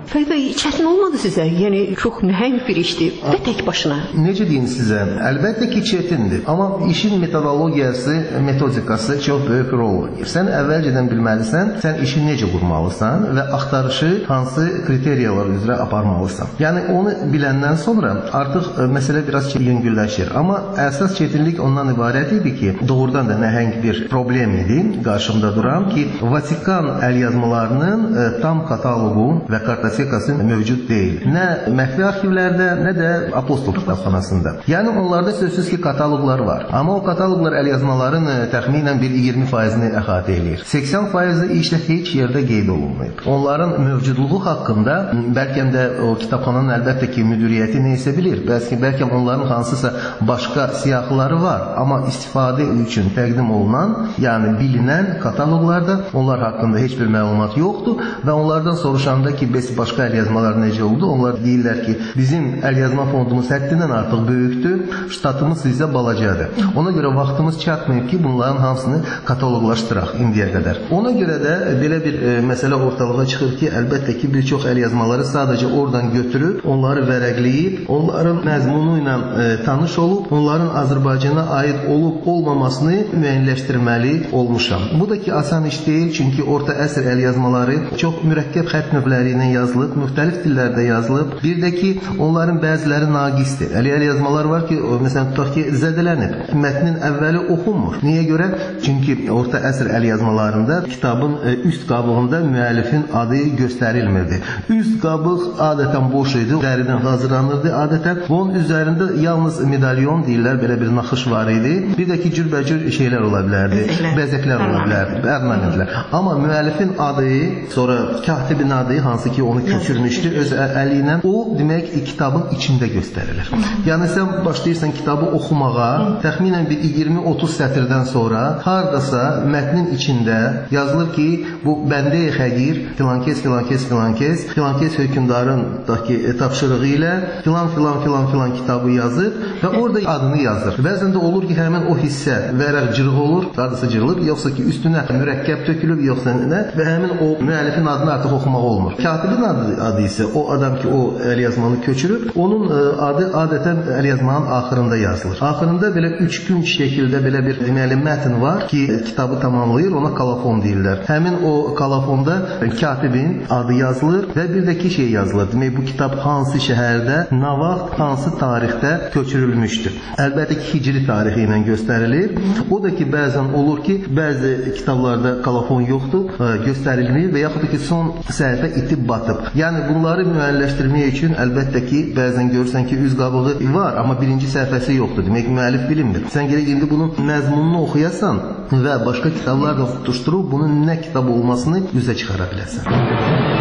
Fərid bəy, çətin olmadı sizə? Yəni çox nəhəng bir işdir və tək başına. Necə deyim sizə? Əlbəttə ki, çətindir. Amma işin metodologiyası, metodikası çox böyük rol oynayır. Sən əvvəlcədən bilməlisən, sən işi necə qurmalısan və axtarışı hansı kriteriyalar üzrə aparmalısan. Yəni onu biləndən sonra artıq məsələ biraz yüngülləşir. Amma əsas çətinlik ondan ibarət idi ki, doğrudan da nəhəng bir problem idi qarşımda duran ki, Vatikan əlyazmalarının e, tam kataloqu və kartotekası mövcud deyil. Nə məxfi arxivlərdə, nə də Apostol kitabxanasında. Yəni onlarda sözsüz ki, kataloqlar var. Amma o kataloqlar əlyazmaların e, təxminən bir iyirmi faizini əhatə edir. səksən faizi işlə heç yerdə qeyd olunmayıb. Onların mövcudluğu haqqında bəlkə də o kitabxananın əlbəttə ki, müdiriyyəti neysə bilir. Bəlkə bəlkə onların hansısa başqa siyahıları var. Amma istifadə üçün təqdim olunan, yəni bilinən kataloqlarda onlar haqqında heç bir məlumat yoxdur və onlardan soruşanda ki, bəs başqa əlyazmalar necə oldu? Onlar deyirlər ki, bizim əlyazma fondumuz həddindən artıq böyükdür, ştatımız sizə balacadır. Ona görə vaxtımız çatmayıb ki, bunların hamısını kataloqlaşdıraq indiyə qədər. Ona görə də belə bir e, məsələ ortalığa çıxır ki, əlbəttə ki, bir çox əlyazmaları sadəcə oradan götürüb, onları vərəqləyib, onların məzmunu ilə e, tanış olub, onların Azərbaycana aid olub olmamasını müəyyənləşdirməli olmuşam. Bu da ki, asan iş deyil, çünki orta əsr əlyazmaları çox mürəkkəb xətt növləri ilə yazılıb, müxtəlif dillərdə yazılıb. Bir də ki, onların bəziləri naqisdir. Elə əlyazmalar var ki, o, məsələn, tutaq ki, zədələnib. Mətnin əvvəli oxunmur. Niyə görə? Çünki orta əsr əlyazmalarında kitabın e, üst qabığında müəllifin adı göstərilmirdi. Üst qabıq adətən boş idi, dəridən hazırlanırdı adətən. Bunun üzərində yalnız medalyon deyirlər, belə bir naxış var idi. Bir də ki, cürbəcür şeylər ola bilərdi, bəzəklər ola bilərdi, ərmənidilər. Amma müəllifin adı, sonra katibin adı, hansı ki onu köçürmüşdü öz əli ilə, o demək kitabın içində göstərilir. Yəni sən başlayırsan kitabı oxumağa, təxminən bir iyirmi otuz sətirdən sonra hardasa mətnin içində yazılır ki, bu bəndə-i xəqir, filankes, filankes, filankes, filankes hökümdarın tapşırığı ilə filan, filan, filan, filan kitabı yazır və orada adını yazır. Bəzən də olur ki, həmin o hissə vərəq cırıq olur, hardasa cırılıb, yoxsa ki, üstünə mürəkkəb tökülüb, yoxsa nə və həmin o müəllifin adını artıq oxumaq olmur. Katibin adı, adı isə o adam ki, o əlyazmanı köçürüb, onun adı adətən əlyazmanın axırında yazılır. Axırında belə üç gün şəkildə belə bir deməli mətn var ki, kitabı tamamlayır, ona kalafon deyirlər. Həmin o kalafonda katibin adı yazılır və bir də ki şey yazılır. Demək, bu kitab hansı şəhərdə, nə vaxt, hansı tarixdə köçürülmüşdür. Əlbəttə ki, hicri tarixi ilə göstərilir. O da ki, bəzən olur ki, bəzi kitablarda kalafon yoxdur, göstərilmir və yaxud da ki, son səhifə itib batıb. Yəni, bunları müəyyənləşdirmək üçün əlbəttə ki, bəzən görürsən ki, üz qabığı var, amma birinci səhifəsi yoxdur. Demək, müəllif bilinmir. Sən gerək indi bunun məzmununu oxuyasan və başqa kitablarla tutuşdurub bunun nə kitab olmasını üzə çıxara biləsən.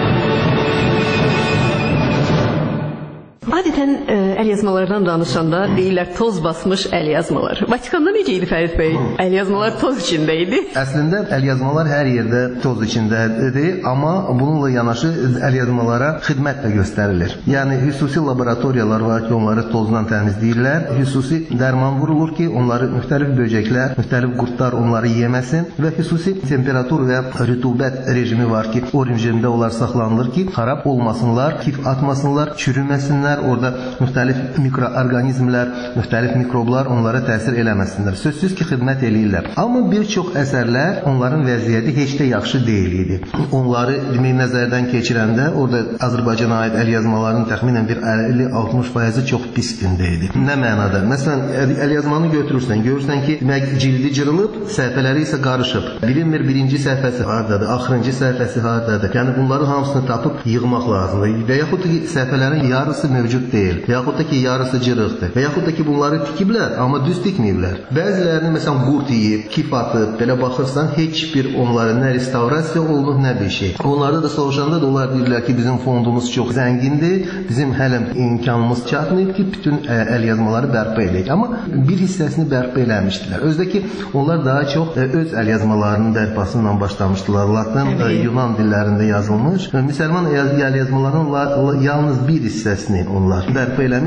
Adətən ə, əlyazmalardan danışanda deyirlər toz basmış əlyazmalar. Vatikanda necə idi Fərid bəy? Əlyazmalar toz içində idi. Əslində əlyazmalar hər yerdə toz içindədir, amma bununla yanaşı əlyazmalara xidmət də göstərilir. Yəni xüsusi laboratoriyalar var ki, onları tozdan təmizləyirlər. Xüsusi dərman vurulur ki, onları müxtəlif böcəklər, müxtəlif qurtlar onları yeməsin və xüsusi temperatur və rütubət rejimi var ki, o rejimdə onlar saxlanılır ki, xarab olmasınlar, kif atmasınlar, çürüməsinlər. Orada müxtəlif mikroorqanizmlər, müxtəlif mikroblar onlara təsir eləməsinlər. Sözsüz ki, xidmət eləyirlər. Amma bir çox əsərlər onların vəziyyəti heç də yaxşı deyil idi. Onları demək nəzərdən keçirəndə orada Azərbaycana aid əlyazmaların təxminən bir əlli altmış faizi çox pis gündə idi. Nə mənada? Məsələn, əlyazmanı götürürsən, görürsən ki, demək cildi cırılıb, səhifələri isə qarışıb. Bilinmir birinci səhifəsi hardadır, axırıncı səhifəsi hardadır. Yəni bunların hamısını tapıb yığmaq lazımdır. Və yaxud da ki, səhifələrin yarısı mövcud deyil. Və yaxud da ki, yarısı cırıqdır. Və yaxud da ki, bunları tikiblər, amma düz tikməyiblər. Bəzilərini məsələn qurt yeyib, kif atıb, belə baxırsan, heç bir onları nə restavrasiya olunur, nə bir şey. Onlarda da soruşanda da onlar deyirlər ki, bizim fondumuz çox zəngindir, bizim hələ imkanımız çatmayıb ki, bütün əlyazmaları bərpa edək. Amma bir hissəsini bərpa eləmişdilər. Özdəki onlar daha çox öz əlyazmalarının bərpasıyla başlamışdılar. Latın, Yunan dillərində yazılmış. Müsəlman əlyazmalarının yalnız bir hissəsini onlar bərpa eləmişdilər.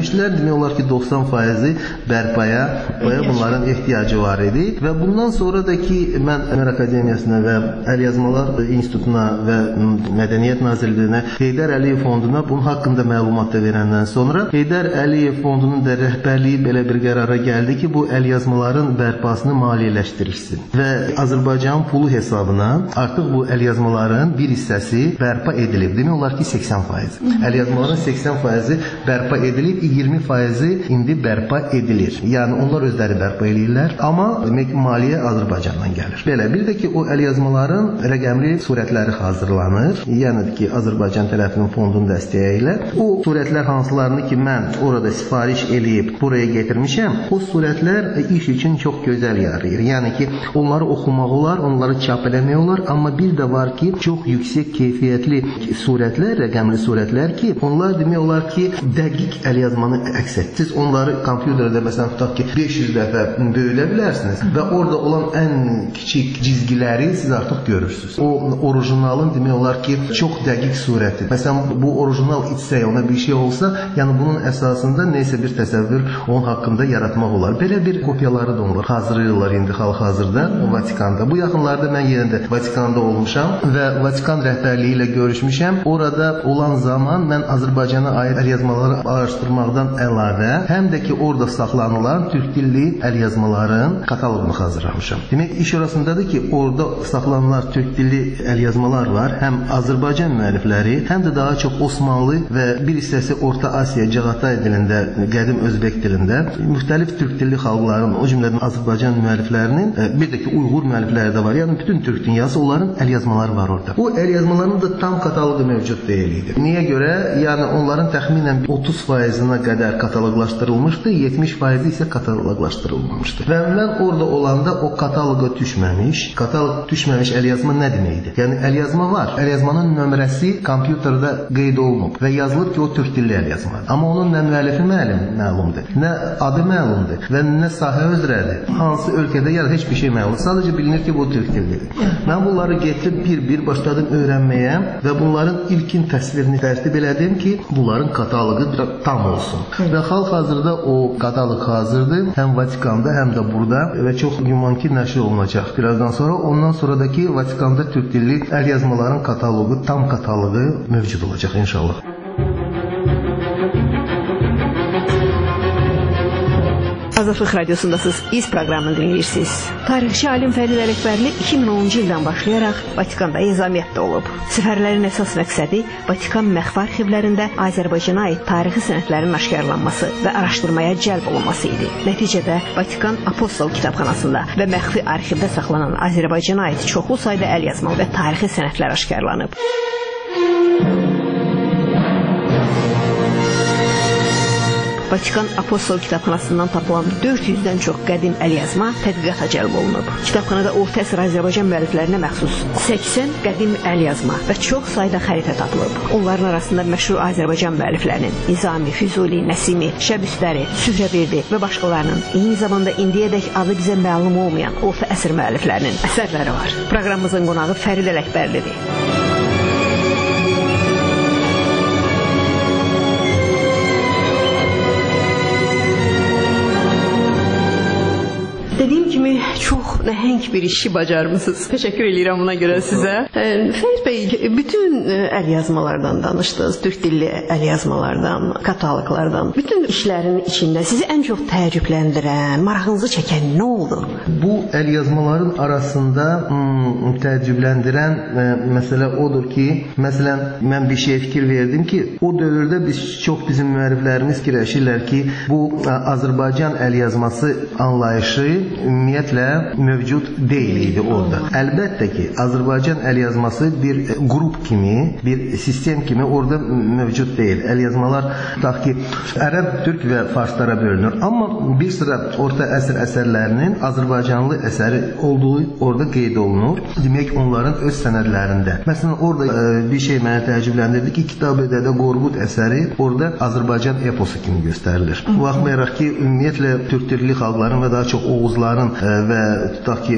eləmişdilər. Demək olar ki, doxsan faizi bərpaya bunların ehtiyacı var idi və bundan sonra da ki, mən Əmək Akademiyasına və Əlyazmalar İnstitutuna və Mədəniyyət Nazirliyinə Heydər Əliyev fonduna bunun haqqında məlumat da verəndən sonra Heydər Əliyev fondunun da rəhbərliyi belə bir qərara gəldi ki, bu əlyazmaların bərpasını maliyyələşdirilsin və Azərbaycan pulu hesabına artıq bu əlyazmaların bir hissəsi bərpa edilib. Demək olar ki, səksən faiz. Əlyazmaların səksən faizi bərpa edilib, iyirmi faizi indi bərpa edilir. Yəni onlar özləri bərpa edirlər, amma demək maliyyə Azərbaycandan gəlir. Belə bir də ki, o əlyazmaların rəqəmli surətləri hazırlanır. Yəni ki, Azərbaycan tərəfinin fondunun dəstəyi ilə o surətlər hansılarını ki, mən orada sifariş eləyib buraya getirmişəm, o surətlər iş üçün çox gözəl yarayır. Yəni ki, onları oxumaq olar, onları çap eləmək olar, amma bir də var ki, çox yüksək keyfiyyətli surətlər, rəqəmli surətlər ki, onlar demək olar ki, dəqiq əlyazmanı əks etdirir. Siz onları kompüterdə məsələn tutaq ki, beş yüz dəfə böyüdə bilərsiniz və orada olan ən kiçik cizgiləri siz artıq görürsünüz. O orijinalın demək olar ki, çox dəqiq surəti. Məsələn, bu orijinal içsə, ona bir şey olsa, yəni bunun əsasında neysə bir təsəvvür onun haqqında yaratmaq olar. Belə bir kopyaları da onlar hazırlayırlar indi hal-hazırda Vatikanda. Bu yaxınlarda mən yenə də Vatikanda olmuşam və Vatikan rəhbərliyi ilə görüşmüşəm. Orada olan zaman mən Azərbaycana aid əlyazmaları araşdırmaqdan əlavə, həm də ki, orada saxlanılan türk dilli əlyazmaların kataloqunu hazırlamışam. Demək, iş orasındadır ki, orada saxlanılan türk dilli əlyazmalar var. Həm Azərbaycan müəllifləri, həm də daha çox Osmanlı və bir hissəsi Orta Asiya, Cağatay dilində, qədim Özbek dilində müxtəlif türk dilli xalqların, o cümlədən Azərbaycan müəlliflərinin, bir də ki, Uyğur müəllifləri də var. Yəni bütün türk dünyası, onların əlyazmaları var orada. Bu əlyazmaların da tam kataloqu mövcud deyil idi. Niyə görə? Yəni onların təxminən otuz faizinə qədər kataloqlaşdırılmışdı, yetmiş faizi isə kataloqlaşdırılmamışdı. Və mən orada olanda o kataloqa düşməmiş, kataloq düşməmiş əlyazma nə deməkdir? Yəni əlyazma var. Əlyazmanın nömrəsi kompüterdə qeyd olunub və yazılıb ki, o türk dilli əlyazmadır. Amma onun nə müəllifi məlumdur, nə adı məlumdur və nə sahə üzrədir. Hansı ölkədə ya da heç bir şey məlum. Sadəcə bilinir ki, bu türk dillidir. Mən bunları getirib bir-bir başladım öyrənməyə və bunların ilkin təsvirini tərtib elədim ki, bunların kataloqu tam olsun. Və hal-hazırda o kataloq hazırdır. Həm Vatikanda, həm də burada və çox güman ki, nəşr olunacaq birazdan sonra. Ondan sonradakı Vatikanda türk dilli əlyazmaların kataloqu, tam kataloqu mövcud olacaq inşallah. Azadlıq Radiosundasınız, İz proqramını dinləyirsiniz. Tarixçi alim Fərid Ələkbərli iki min onuncu ildən başlayaraq Vatikanda nizamiyyətdə olub. Səfərlərin əsas məqsədi Vatikan məxfi arxivlərində Azərbaycana aid tarixi sənədlərin aşkarlanması və araşdırmaya cəlb olunması idi. Nəticədə Vatikan Apostol kitabxanasında və məxfi arxivdə saxlanan Azərbaycana aid çoxlu sayda əlyazma və tarixi sənədlər aşkarlanıb. Vatikan Apostol kitabxanasından tapılan dörd yüzdən çox qədim əlyazma tədqiqata cəlb olunub. Kitabxanada orta əsr Azərbaycan müəlliflərinə məxsus səksən qədim əlyazma və çox sayda xəritə tapılıb. Onların arasında məşhur Azərbaycan müəlliflərinin Nizami, Füzuli, Nəsimi, Şəbüstəri, Sührəverdi və başqalarının, eyni zamanda indiyədək adı bizə məlum olmayan orta əsr müəlliflərinin əsərləri var. Proqramımızın qonağı Fərid Ələkbərlidir. Dediyim kimi çox nəhəng bir işi bacarmısınız. Təşəkkür edirəm buna görə sizə. Fərid bəy, bütün əlyazmalardan danışdınız, türk dilli əlyazmalardan, kataloqlardan. Bütün işlərin içində sizi ən çox təəccübləndirən, marağınızı çəkən nə oldu? Bu əlyazmaların arasında hmm, təəccübləndirən e, məsələ odur ki, məsələn, mən bir şey fikir verdim ki, o dövrdə biz çox bizim müəlliflərimiz fikirləşirlər ki, bu Azərbaycan əlyazması anlayışı ümumiyyətlə mövcud deyil idi orada. Əlbəttə ki, Azərbaycan əlyazması bir qrup kimi, bir sistem kimi orada mövcud deyil. Əlyazmalar tutaq ki, ərəb, türk və farslara bölünür. Amma bir sıra orta əsr əsərlərinin Azərbaycanlı əsəri olduğu orada qeyd olunur. Demək, onların öz sənədlərində. Məsələn, orada e, bir şey mənə təəccübləndirdi ki, Kitab-ı Dədə Qorqud əsəri orada Azərbaycan eposu kimi göstərilir. Bu baxmayaraq ki, ümumiyyətlə türk dilli xalqların və daha çox Oğuzların və tutaq ki,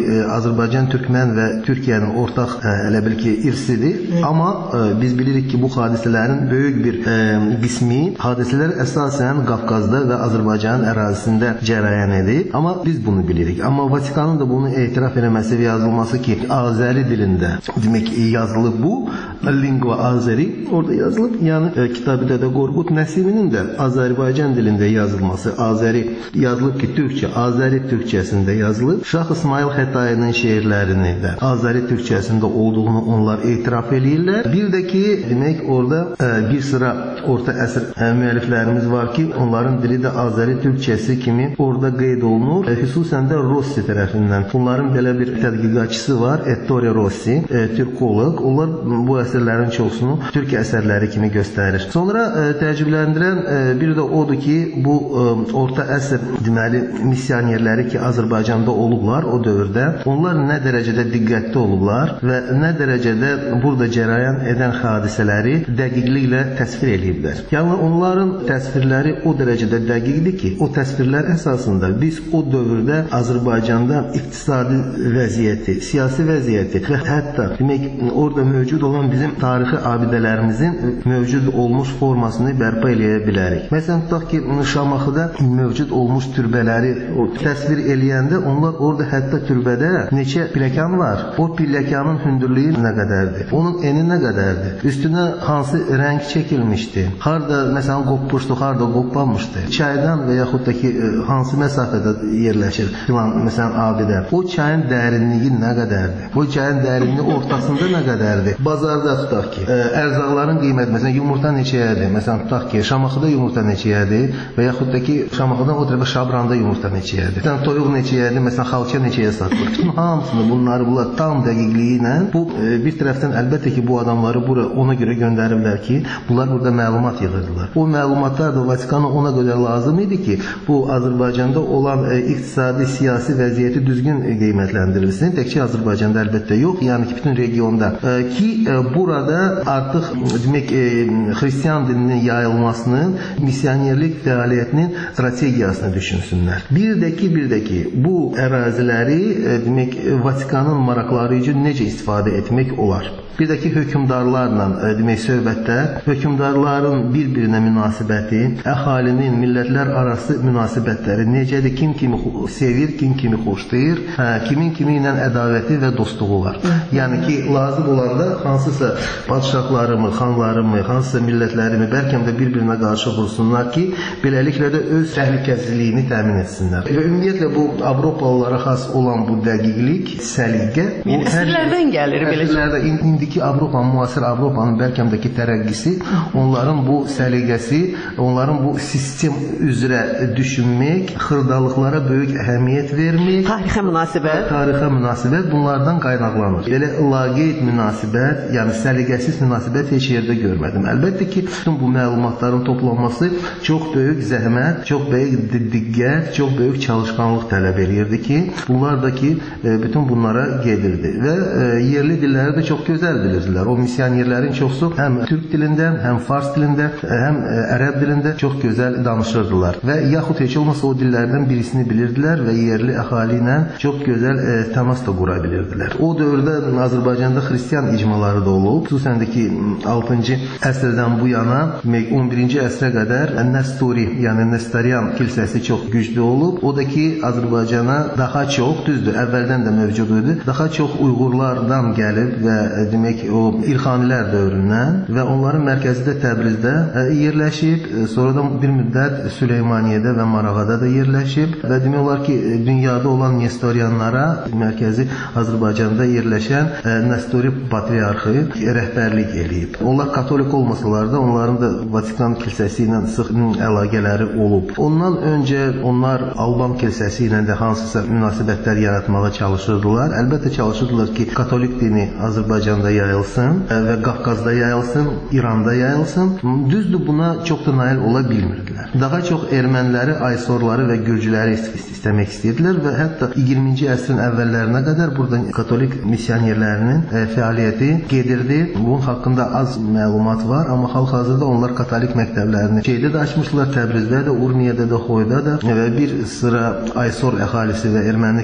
e, Azərbaycan, Türkmen və Türkiyənin ortaq e, elə bil ki irsidir. Hı. Amma e, biz bilirik ki bu hadisələrin böyük bir e, qismi hadisələr əsasən Qafqazda və Azərbaycanın ərazisində cərəyan edir. Amma biz bunu bilirik. Amma Vatikanın da bunu etiraf etməsi və yazılması ki Azəri dilində demək yazılıb bu lingua Azeri orada yazılıb. Yəni e, Kitab-ı Dədə Qorqud Nəsibinin də Azərbaycan dilində yazılması, Azəri yazılıb ki Türkçə, Azəri türkçəsində yazılıb. Şah İsmail Xətayinin şeirlərini də Azəri türkçəsində olduğunu onlar etiraf eləyirlər. Bir də ki demək orada e, bir sıra orta əsr e, müəlliflərimiz var ki onların dili də Azəri türkçəsi kimi orada qeyd olunur. E, xüsusən də Rossi tərəfindən. Bunların belə bir tədqiqatçısı var, Ettore Rossi, e, türkoloq. Onlar bu əsərlərin çoxsunu türk əsərləri kimi göstərir. Sonra e, təəccübləndirən e, bir də odur ki, bu e, orta əsr deməli missionerləri ki Azərbaycanda olublar o dövrdə, onlar nə dərəcədə diqqətli olublar və nə dərəcədə burada cərəyan edən hadisələri dəqiqliklə təsvir ediblər. Yəni onların təsvirləri o dərəcədə dəqiqdir ki, o təsvirlər əsasında biz o dövrdə Azərbaycanda iqtisadi vəziyyəti, siyasi vəziyyəti və hətta demək orada mövcud olan bizim tarixi abidələrimizin mövcud olmuş formasını bərpa eləyə bilərik. Məsələn, tutaq ki, Şamaxıda mövcud olmuş türbələri o təsvir eləyəndə onlar orada hətta türbədə neçə pilləkən var. O pilləkənin hündürlüyü nə qədərdir? Onun eni nə qədərdir? Üstünə hansı rəng çəkilmişdi? Harda məsələn qopmuşdu, harda qopmamışdı? Çaydan və yaxud da ki hansı məsafədə yerləşir filan məsələn abidə? O çayın dərinliyi nə qədərdir? O çayın dərinliyi ortasında nə qədərdir? Bazarda tutaq ki, ərzaqların qiyməti məsələn yumurta neçəyədir? Məsələn tutaq ki, Şamaxıda yumurta neçəyədir? Və yaxud da ki, Şamaxıdan o tərəfə Şabranda yumurta neçəyədir? Məsələn toyuq neçəyədir? Məsələn xalça neçəyə satılır? Bütün hamısını bunları bunlar tam dəqiqliyi ilə bu e, bir tərəfdən əlbəttə ki, bu adamları bura ona görə göndəriblər ki, bunlar burada məlumat yığırdılar. O məlumatlar da Vatikana ona görə lazım idi ki, bu Azərbaycanda olan e, iqtisadi, siyasi vəziyyəti düzgün e, qiymətləndirilsin. Təkcə Azərbaycanda əlbəttə yox, yəni ki, bütün regionda e, ki e, burada artıq demək e, xristian dininin yayılmasının missionerlik fəaliyyətinin strategiyasını düşünsünlər. Bir də ki, bir də ki, bu əraziləri e, demək Vatikanın maraqları üçün necə istifadə etmək olar? Bir də ki, hökmdarlarla e, demək söhbətlər, hökmdarların bir-birinə münasibəti, əhalinin millətlər arası münasibətləri necədir? Kim kimi sevir, kim kimi xoşlayır, hə, kimin kimi ilə ədavəti və dostluğu var. Yəni ki, lazım olanda hansısa padşahlarımı, xanlarımı, hansısa millətlərimi bəlkə də bir-birinə qarşı vursunlar ki, beləliklə də öz təhlükəsizliyini təmin etsinlər. Və ümumiyyətlə bu Avropalılara xas olan bu dəqiqlik, səliqə əsrlərdən gəlir belə. İndiki Avropa, müasir Avropanın bəlkəmdəki tərəqqisi, onların bu səliqəsi, onların bu sistem üzrə düşünmək, xırdalıqlara böyük əhəmiyyət vermək, tarixə münasibət, tarixə münasibət bunlardan qaynaqlanır. Belə laqeyd münasibət, yəni səliqəsiz münasibət heç yerdə görmədim. Əlbəttə ki, bütün bu məlumatların toplanması çox böyük zəhmət, çox böyük diqqət, çox böyük çalışqanlıq tələb edirdi ki, bunlar da ki, bütün bunlara gedirdi və yerli dilləri də çox gözəl bilirdilər. O missionerlərin çoxsu həm türk dilində, həm fars dilində, həm ərəb dilində çox gözəl danışırdılar və yaxud heç olmasa o dillərdən birisini bilirdilər və yerli əhali ilə çox gözəl e, təmas da qura bilirdilər. O dövrdə Azərbaycanda xristian icmaları da olub. Xüsusən də ki, altıncı əsrdən bu yana on birinci əsrə qədər Nəsturi, yəni Nestorian kilsəsi çox güclü olub. O da ki, Azərbaycana daha çox, düzdür, əvvəldən də mövcud idi, daha çox Uyğurlardan gəlib və demək o İlxanilər dövründən və onların mərkəzi də Təbrizdə yerləşib, sonradan bir müddət Süleymaniyədə və Marağada da yerləşib və demək olar ki, dünyada olan Nestorianlara mərkəzi Azərbaycanda yerləşən Nestori patriarxı rəhbərlik eləyib. Onlar katolik olmasalar da onların da Vatikan kilsəsi ilə sıx əlaqələri olub. Ondan öncə onlar Alban kilsəsi ilə də hansısa münasibətlər yaratmağa çalışırdılar. Əlbəttə çalışırdılar ki, katolik dini Azərbaycanda yayılsın və Qafqazda yayılsın, İranda yayılsın. Düzdür, buna çox da nail ola bilmirdilər. Daha çox erməniləri, aysorları və gürcüləri istəmək istəyirdilər və hətta iyirminci əsrin əvvəllərinə qədər burada katolik missionerlərinin fəaliyyəti gedirdi. Bunun haqqında az məlumat var, amma hal-hazırda onlar katolik məktəblərini şeydə də açmışlar, Təbrizdə də, Urmiyədə də, Xoyda da və bir sıra aysor əhalisi və ermənik əhalisi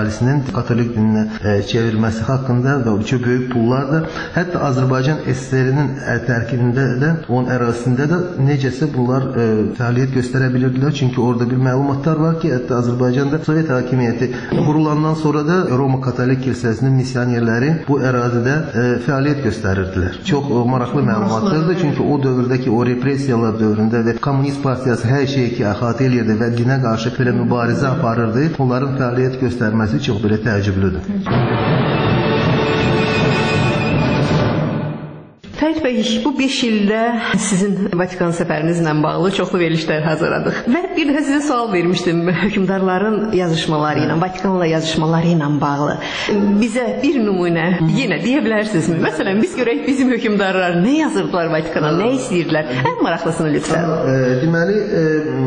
əhalisinin Katolik dininə e, çevrilməsi haqqında və çox böyük pullardır. Hətta Azərbaycan S S R-nin tərkibində də, onun ərazisində də necəsə bunlar e, fəaliyyət göstərə bilirdilər. Çünki orada bir məlumatlar var ki, hətta Azərbaycanda Sovet hakimiyyəti qurulandan sonra da Roma Katolik kilsəsinin missionerləri bu ərazidə e, fəaliyyət göstərirdilər. Çox e, maraqlı məlumatlardır. Çünki o dövrdəki o repressiyalar dövründə və Kommunist Partiyası hər şeyi ki, əhatə edirdi və dinə qarşı belə mübarizə aparırdı. Onların fəaliyyət göstərməsi çox belə təəccüblüdür. Fərid bəy, bu beş ildə sizin Vatikan səfərinizlə bağlı çoxlu verilişlər hazırladıq. Və bir də sizə sual vermişdim, hökmdarların yazışmaları ilə, Vatikanla yazışmaları ilə bağlı. Bizə bir nümunə yenə deyə bilərsinizmi? Məsələn, biz görək bizim hökmdarlar nə yazırdılar Vatikana, nə istəyirdilər? Ən maraqlısını lütfən. E, deməli, e,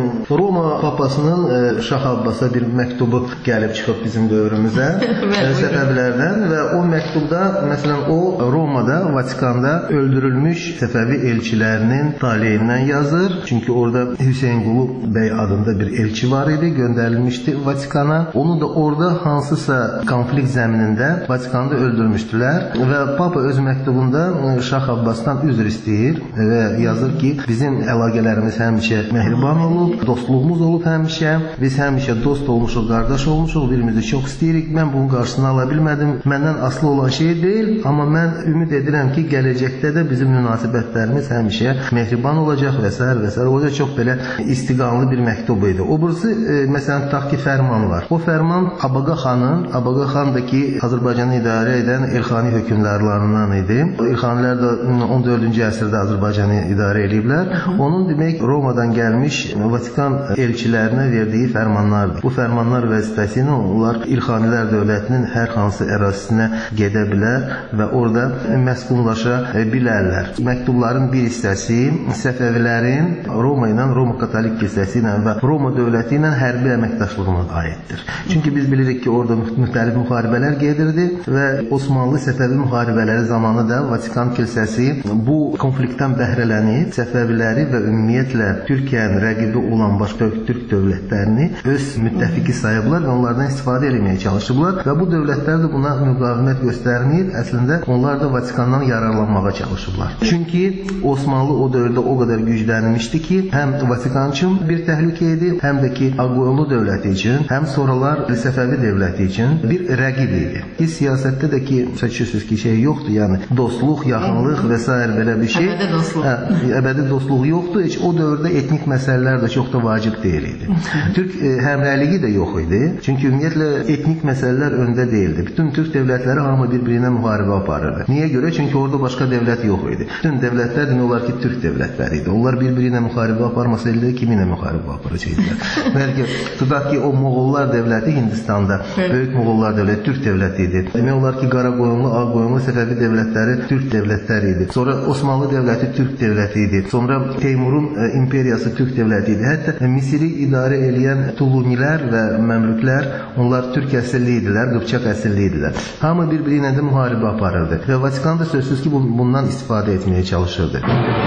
Roma papasının e, Şah Abbasa bir məktubu gəlib çıxıb bizim dövrümüzə e, səbəblərdən və o məktubda, məsələn, o Romada, Vatikanda öldürülmüş Səfəvi elçilərinin taleyindən yazır. Çünki orada Hüseynqulu bəy adında bir elçi var idi, göndərilmişdi Vatikana. Onu da orada hansısa konflikt zəminində Vatikanda öldürmüşdülər və Papa öz məktubunda Şah Abbasdan üzr istəyir və yazır ki, bizim əlaqələrimiz həmişə mehriban olub, dostluğumuz olub həmişə, biz həmişə dost olmuşuq, qardaş olmuşuq, birimizi çox istəyirik. Mən bunun qarşısını ala bilmədim. Məndən asılı olan şey deyil, amma mən ümid edirəm ki, gələcəkdə də bizim münasibətlərimiz həmişə mehriban olacaq və s. və s. O da çox belə istiqanlı bir məktub idi. O birisi, e, məsələn, tutaq ki, fərman var. O fərman Abaqa xanın, Abaqa xan da ki, Azərbaycanı idarə edən Elxani hökmdarlarından idi. Elxanilər də on dördüncü əsrdə Azərbaycanı idarə ediblər. Onun demək Romadan gəlmiş Vatikan elçilərinə verdiyi fərmanlardır. Bu fərmanlar vəzifəsilə onlar İlxanilər dövlətinin hər hansı ərazisinə gedə bilər və orada məskunlaşa bilərlər. Məktubların bir hissəsi Səfəvilərin Roma ilə, Roma Katolik kilsəsi ilə və Roma dövləti ilə hərbi əməkdaşlığına aiddir. Çünki biz bilirik ki, orada müxtəlif müharibələr gedirdi və Osmanlı Səfəvi müharibələri zamanı da Vatikan kilsəsi bu konfliktdən bəhrələnib Səfəviləri və ümumiyyətlə Türkiyənin rəqibi olan başqa türk dövlətlərini öz müttəfiqi sayıblar və onlardan istifadə etməyə çalışıblar və bu dövlətlər də buna müqavimət göstərməyib. Əslində onlar da Vatikandan yararlanmağa çalışıblar. Çünki Osmanlı o dövrdə o qədər güclənmişdi ki, həm Vatikan üçün bir təhlükə idi, həm də ki Ağqoyunlu dövləti üçün, həm sonralar Səfəvi dövləti üçün bir rəqib idi. Biz siyasətdə də ki, seçirsiniz ki, şey yoxdur, yəni dostluq, yaxınlıq və s. belə bir şey. Əbədi dostluq. Hə, əbədi dostluq yoxdur. Heç o dövrdə etnik məsələlər də çox da vacib deyil idi. Türk e, həmrəyliyi də yox idi. Çünki ümumiyyətlə etnik məsələlər öndə deyildi. Bütün türk dövlətləri hamı bir-birinə müharibə aparırdı. Niyə görə? Çünki orada başqa dövlət yox idi. Bütün dövlətlər demək olar ki, türk dövlətləri idi. Onlar bir-birinə müharibə aparmasaydı kiminlə müharibə aparacaqdılar? Bəlkə tutaq ki, o Moğollar dövləti Hindistanda, böyük Moğollar dövləti türk dövləti idi. Demək olar ki, Qaraqoyunlu, Ağqoyunlu, Səfəvi dövlətləri türk dövlətləri idi. Sonra Osmanlı dövləti türk dövləti idi. Sonra Teymurun e, imperiyası türk dövləti idi. Hətta Misiri idarə edən Tulunilər və Məmlüklər, onlar türk əsilli idilər, Qıpçaq əsilli idilər. Hamı bir-birinə də müharibə aparırdı. Və Vatikan da sözsüz ki, bundan istifadə etməyə çalışırdı.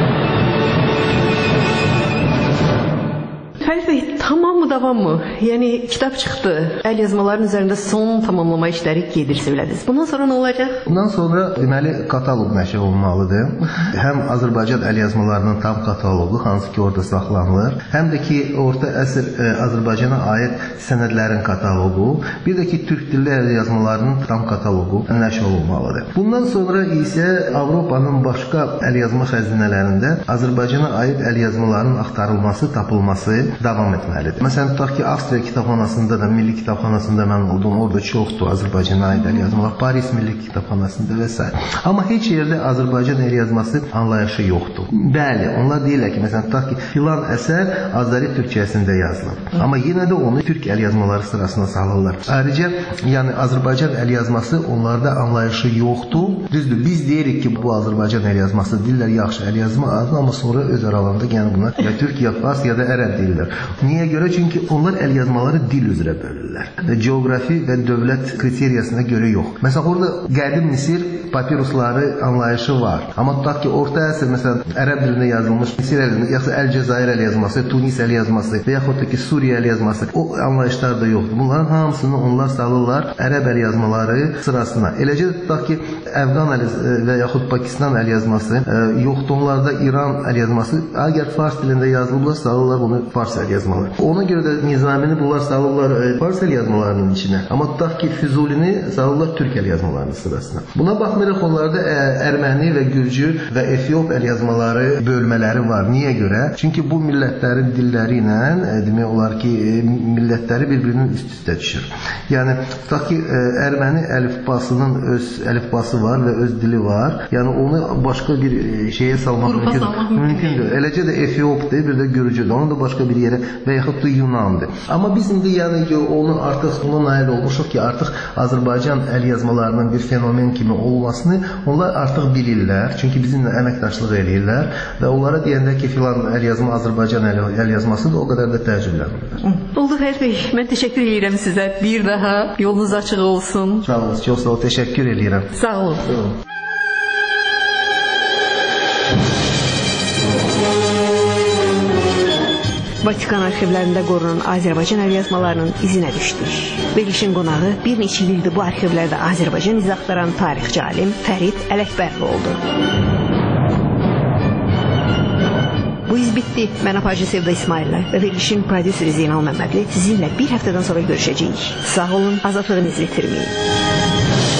Fərid bəy, tamam mı, davam mı? Yəni kitab çıxdı, əl yazmaların üzərində son tamamlama işləri gedir söylədiniz. Bundan sonra nə olacaq? Bundan sonra deməli kataloq nəşr olunmalıdır. Həm Azərbaycan əl yazmalarının tam kataloqu, hansı ki orada saxlanılır, həm də ki orta əsr e, Azərbaycana aid sənədlərin kataloqu, bir də ki türk dilli əl yazmalarının tam kataloqu nəşr olunmalıdır. Bundan sonra isə Avropanın başqa əl yazma xəzinələrində Azərbaycana aid əl yazmalarının axtarılması, tapılması davam etməlidir. Məsələn, tutaq ki, Avstriya kitabxanasında da, Milli kitabxanasında mən oldum, orada çoxdur Azərbaycana aid əl yazmalar, Paris Milli kitabxanasında və s. Amma heç yerdə Azərbaycan əl yazması anlayışı yoxdur. Bəli, onlar deyirlər ki, məsələn, tutaq ki, filan əsər Azəri türkçəsində yazılır. Amma yenə də onu türk əl yazmaları sırasına salırlar. Ayrıca, yəni Azərbaycan əl yazması onlarda anlayışı yoxdur. Düzdür, biz deyirik ki, bu Azərbaycan əl yazması deyirlər, yaxşı əl yazma, amma sonra öz aralarında yəni bunlar ya türk, ya fars, ya da ərəb deyirlər. Niyə görə? Çünki Çünki onlar əlyazmaları dil üzrə bölürlər. Geografi və dövlət kriteriyasına görə yox. Məsələn, orada qədim Misir papirusları anlayışı var. Amma tutaq ki, Orta Asiya, məsələn, ərəb dilində yazılmış Misir əlyazması, yaxud Əl-Cəzair əlyazması, Tunis əlyazması və yaxud da ki, Suriya əlyazması, o anlayışlar da yoxdur. Bunların hamısını onlar salırlar ərəb əlyazmaları sırasına. Eləcə tutaq ki, Əfqan və yaxud Pakistan əlyazması yoxdur. Onlarda İran əlyazması, əgər fars dilində yazılıblar, salırlar bunu fars əlyazmaları. Ona görə də Nizamini bunlar salırlar fars əlyazmalarının içinə. Amma tutaq ki, Füzulini salırlar türk əlyazmalarının sırasına. Buna baxmayaraq onlarda Erməni və Gürcü və Efiop əlyazmaları bölmələri var. Niyə görə? Çünki bu millətlərin dilləri ilə demək olar ki, millətləri bir-birinin üst-üstə düşür. Yəni, tutaq ki, Erməni əlifbasının öz əlifbası var və öz dili var. Yəni, onu başqa bir şeyə salmaq mümkündür. Mümkündür. Eləcə də Efiopdur, bir də Gürcüdür. Onu da başqa bir yerə və yaxud da Yunandır. Amma biz indi yəni ki, onu artıq ona nail olmuşuq ki, artıq Azərbaycan əlyazmalarının bir fenomen kimi olmasını onlar artıq bilirlər. Çünki bizimlə əməkdaşlıq eləyirlər və onlara deyəndə ki, filan əlyazma Azərbaycan əlyazmasıdır, o qədər də təəccüblənmirlər. Oldu Fərid bəy, mən təşəkkür edirəm sizə. Bir daha yolunuz açıq olsun. Sağ olun, çox sağ olun, təşəkkür edirəm. Sağ olun. Sağ olun. Vatikan arxivlərində qorunan Azərbaycan əlyazmalarının izinə düşdük. Verilişin qonağı bir neçə ildir bu arxivlərdə Azərbaycan iz axtaran tarixçi alim Fərid Ələkbərli oldu. Bu iz bitdi. Mən Apacı Sevda İsmaillə və verilişin prodüseri Zeynal Məmmədli sizinlə bir həftədən sonra görüşəcəyik. Sağ olun, azadlığınızı itirməyin.